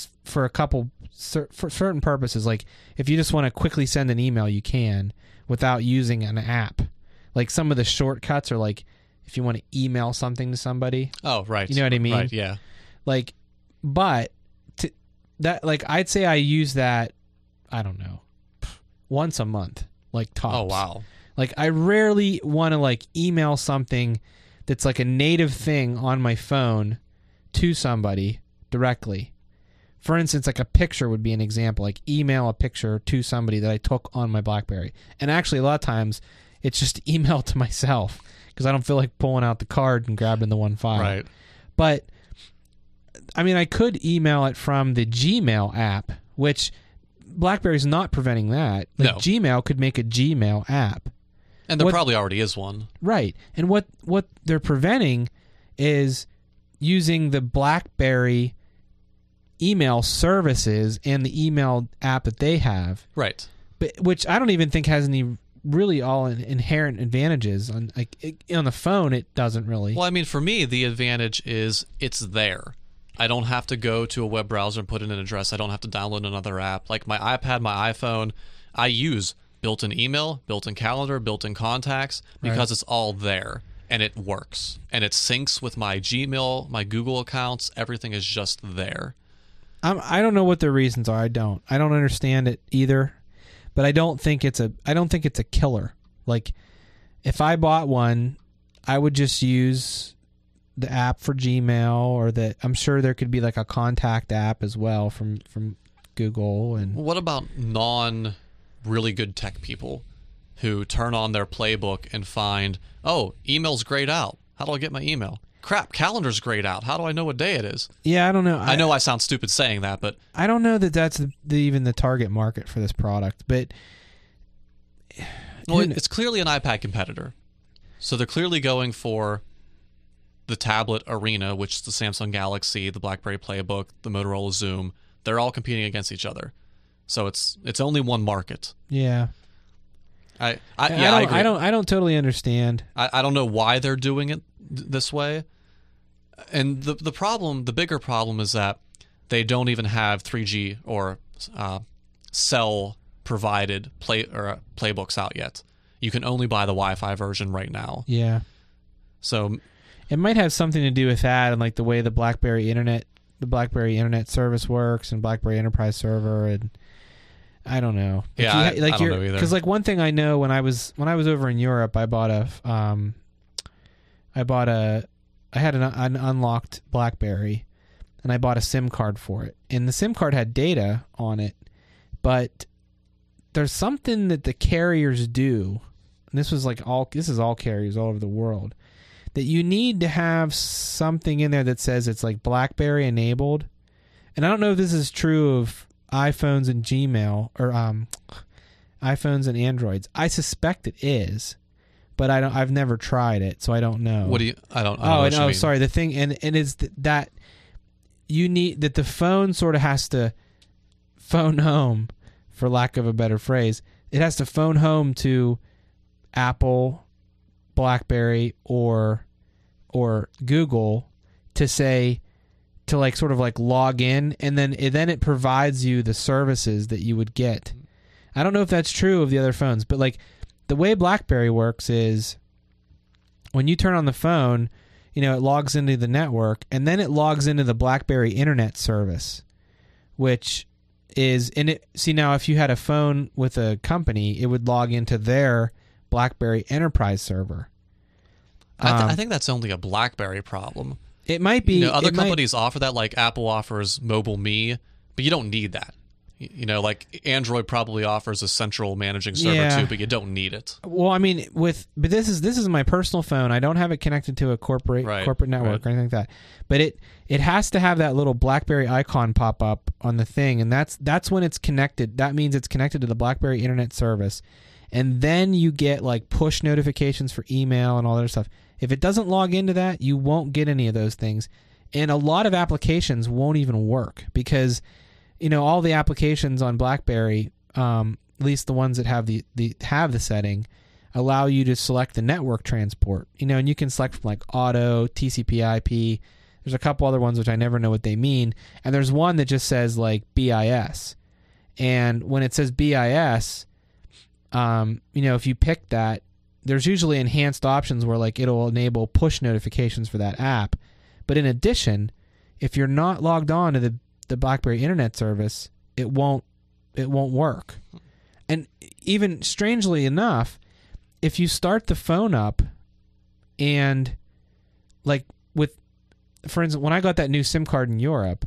certain purposes. Like, if you just want to quickly send an email, you can without using an app. Like, some of the shortcuts are like, if you want to email something to somebody. Oh, right. You know what I mean? Right, yeah. Like, but I'd say I use that, I don't know, once a month, like tops. Oh, wow. Like, I rarely want to email something that's like a native thing on my phone to somebody directly. For instance, like a picture would be an example. Like, email a picture to somebody that I took on my BlackBerry. And actually, a lot of times, it's just email to myself because I don't feel like pulling out the card and grabbing the one file. Right. But, I could email it from the Gmail app, which BlackBerry's not preventing that. Like, no. Gmail could make a Gmail app. And there probably already is one. Right. And what they're preventing is using the BlackBerry email services and the email app that they have. Right. But which I don't even think has any really all inherent advantages. On the phone, it doesn't really. Well, for me, the advantage is it's there. I don't have to go to a web browser and put in an address. I don't have to download another app. Like my iPad, my iPhone, I use built-in email, built-in calendar, built-in contacts because it's all there and it works. And it syncs with my Gmail, my Google accounts. Everything is just there. I don't know what the reasons are. I don't understand it either. But I don't think it's a killer. Like, if I bought one, I would just use the app for Gmail, or I'm sure there could be like a contact app as well from Google. And What about really good tech people who turn on their playbook and find, oh, email's grayed out. How do I get my email? Crap, calendar's grayed out. How do I know what day it is? Yeah, I don't know. I know I sound stupid saying that, but I don't know that that's even the target market for this product. But well, it's clearly an iPad competitor. So they're clearly going for the tablet arena, which is the Samsung Galaxy, the BlackBerry Playbook, the Motorola Zoom. They're all competing against each other. So it's only one market. Yeah. I agree. I don't totally understand. I don't know why they're doing it this way. And the bigger problem is that they don't even have 3G or cell provided playbooks out yet. You can only buy the Wi-Fi version right now. Yeah. So it might have something to do with that and like the way the BlackBerry Internet service works and BlackBerry Enterprise Server, and I don't know. Yeah, I don't know either. Because like one thing I know, when I was over in Europe, I had an unlocked BlackBerry, and I bought a SIM card for it, and the SIM card had data on it, but there's something that the carriers do, and this is all carriers all over the world, that you need to have something in there that says it's like BlackBerry enabled. And I don't know if this is true of iPhones and Gmail, or iPhones and Androids. I suspect it is, but I've never tried it, so I don't know. I don't know what you mean. Sorry. The thing and is that you need that the phone sort of has to phone home, for lack of a better phrase. It has to phone home to Apple, BlackBerry, or Google to like sort of like log in, and then it provides you the services that you would get. I don't know if that's true of the other phones, but like the way BlackBerry works is when you turn on the phone, it logs into the network, and then it logs into the BlackBerry Internet service, which is now if you had a phone with a company, it would log into their BlackBerry Enterprise server. I think that's only a BlackBerry problem. It might be. Other companies offer that, like Apple offers Mobile Me, but you don't need that. Like Android probably offers a central managing server too, but you don't need it. Well, I mean, but this is my personal phone. I don't have it connected to a corporate network or anything like that. But it has to have that little BlackBerry icon pop up on the thing, and that's when it's connected. That means it's connected to the BlackBerry Internet service, and then you get like push notifications for email and all that other stuff. If it doesn't log into that, you won't get any of those things, and a lot of applications won't even work because all the applications on BlackBerry, at least the ones that have the setting, allow you to select the network transport. And you can select from like auto, TCP/IP. There's a couple other ones which I never know what they mean, and there's one that just says like BIS. And when it says BIS, if you pick that, there's usually enhanced options where like it'll enable push notifications for that app. But in addition, if you're not logged on to the BlackBerry Internet service, it won't work. And even strangely enough, if you start the phone up and like for instance, when I got that new SIM card in Europe,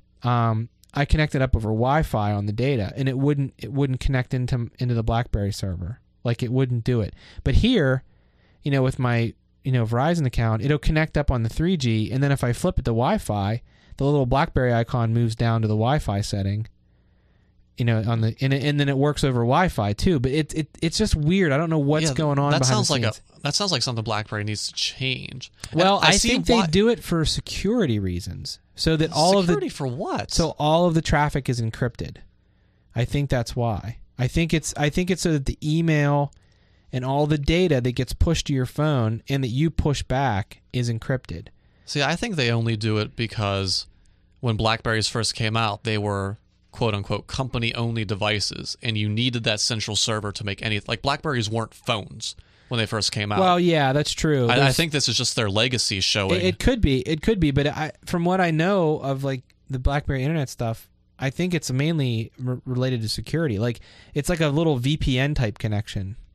I connected up over Wi-Fi on the data, and it wouldn't connect into the BlackBerry server. Like it wouldn't do it. But here, with my Verizon account, it'll connect up on the 3G, and then if I flip it to Wi-Fi, the little BlackBerry icon moves down to the Wi-Fi setting. And then it works over Wi-Fi too. But it's just weird. I don't know what's going on. That sounds like something BlackBerry needs to change. Well, I think they do it for security reasons, so that security for what? So all of the traffic is encrypted. I think that's why. I think it's so that the email and all the data that gets pushed to your phone and that you push back is encrypted. See, I think they only do it because when BlackBerries first came out, they were quote-unquote company-only devices, and you needed that central server to make any... Like, BlackBerries weren't phones when they first came out. Well, yeah, that's true. I think this is just their legacy showing. It could be, but from what I know of, like, the BlackBerry Internet stuff, I think it's mainly related to security. Like, it's like a little VPN-type connection.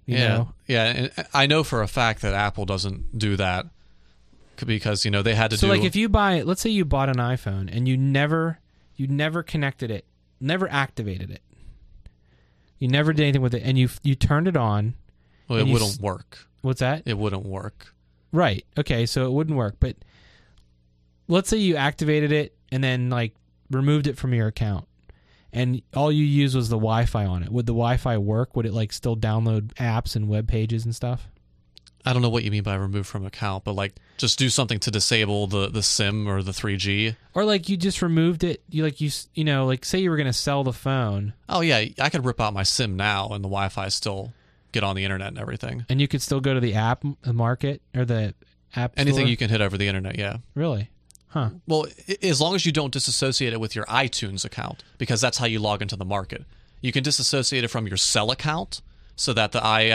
You yeah, know? yeah. And I know for a fact that Apple doesn't do that because they had to So do. like if you buy, let's say you bought an iPhone and you never connected it, never activated it, you never did anything with it, and you turned it on. well, it wouldn't work. What's that? It wouldn't work. Right. Okay. So it wouldn't work. But let's say you activated it and then like removed it from your account, and all you used was the Wi-Fi on it. Would the Wi-Fi work? Would it like still download apps and web pages and stuff? I don't know what you mean by remove from account, but like just do something to disable the SIM or the 3G. Or like you just removed it. You know, like say you were going to sell the phone, Oh yeah, I could rip out my SIM now and the Wi-Fi still get on the internet and everything. and you could still go to the app market or the app Anything store? you can hit over the internet, yeah. Really? Huh. Well, as long as you don't disassociate it with your iTunes account, because that's how you log into the market. You can disassociate it from your cell account so that the I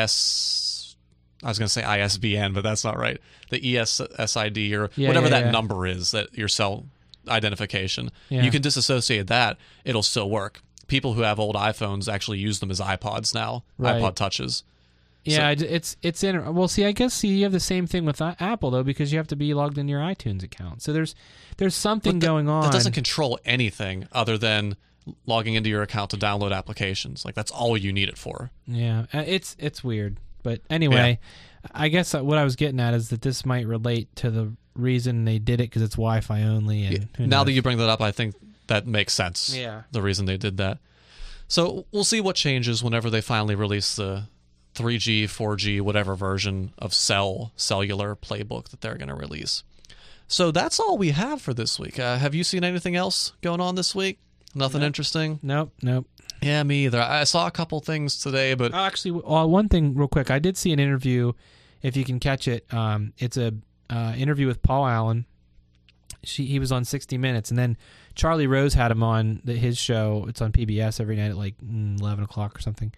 was going to say ISBN, but that's not right. The ESSID or whatever that number is, that your cell identification. Yeah. You can disassociate that. It'll still work. People who have old iPhones actually use them as iPods now, Right. iPod Touches. Yeah, it's in. Well, see, I guess you have the same thing with Apple though, because you have to be logged in your iTunes account. So there's something going on. That doesn't control anything other than logging into your account to download applications. Like that's all you need it for. Yeah, it's weird. But anyway, I guess what I was getting at is that this might relate to the reason they did it, because it's Wi-Fi only. And who Now that knows? you bring that up, I think that makes sense. Yeah. The reason they did that. So we'll see what changes whenever they finally release the 3G, 4G, whatever version of cellular playbook that they're going to release. So that's all we have for this week. Have you seen anything else going on this week? Nothing interesting? Nope. Yeah, me either. I saw a couple things today, but Oh, actually, one thing real quick. I did see an interview, if you can catch it. It's a interview with Paul Allen. He was on 60 Minutes, and then Charlie Rose had him on his show. It's on PBS every night at like 11 o'clock or something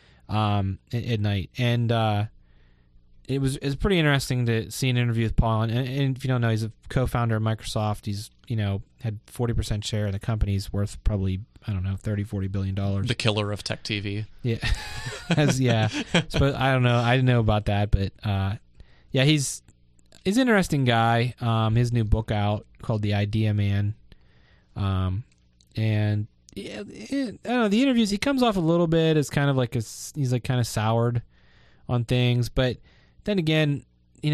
at night. And it was pretty interesting to see an interview with Paul. And if you don't know, he's a co-founder of Microsoft. He's had 40% share in the company. He's worth probably, I don't know, $30-40 billion. the killer of tech TV. Yeah. So I don't know. I didn't know about that, but yeah, he's an interesting guy. His new book out called The Idea Man. And yeah, I don't know, the interviews, he comes off a little bit as kind of like he's like kind of soured on things, but then again, he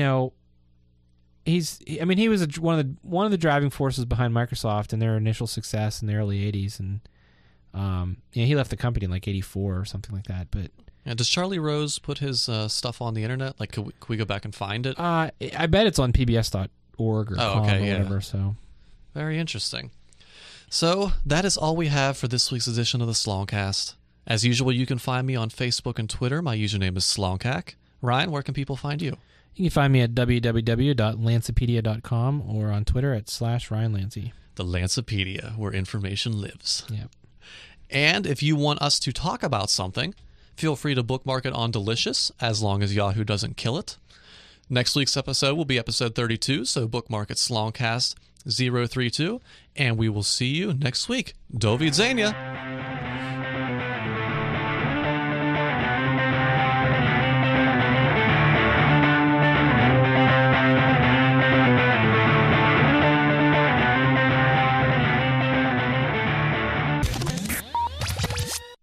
was one of the driving forces behind Microsoft and their initial success in the early 80s, and he left the company in like 84 or something like that. But Does Charlie Rose put his stuff on the internet? Like, could we go back and find it? I bet it's on pbs.org or com or whatever. So Very interesting. So that is all we have for this week's edition of the Sloncast. As usual, you can find me on Facebook and Twitter. My username is Sloncac. Ryan, where can people find you? you can find me at www.lancepedia.com or on Twitter at /RyanLancey. The Lancepedia, where information lives. Yep. And if you want us to talk about something, feel free to bookmark it on Delicious, as long as Yahoo doesn't kill it. Next week's episode will be episode 32, so bookmark it Sloncast 032, and we will see you next week. Do widzenia!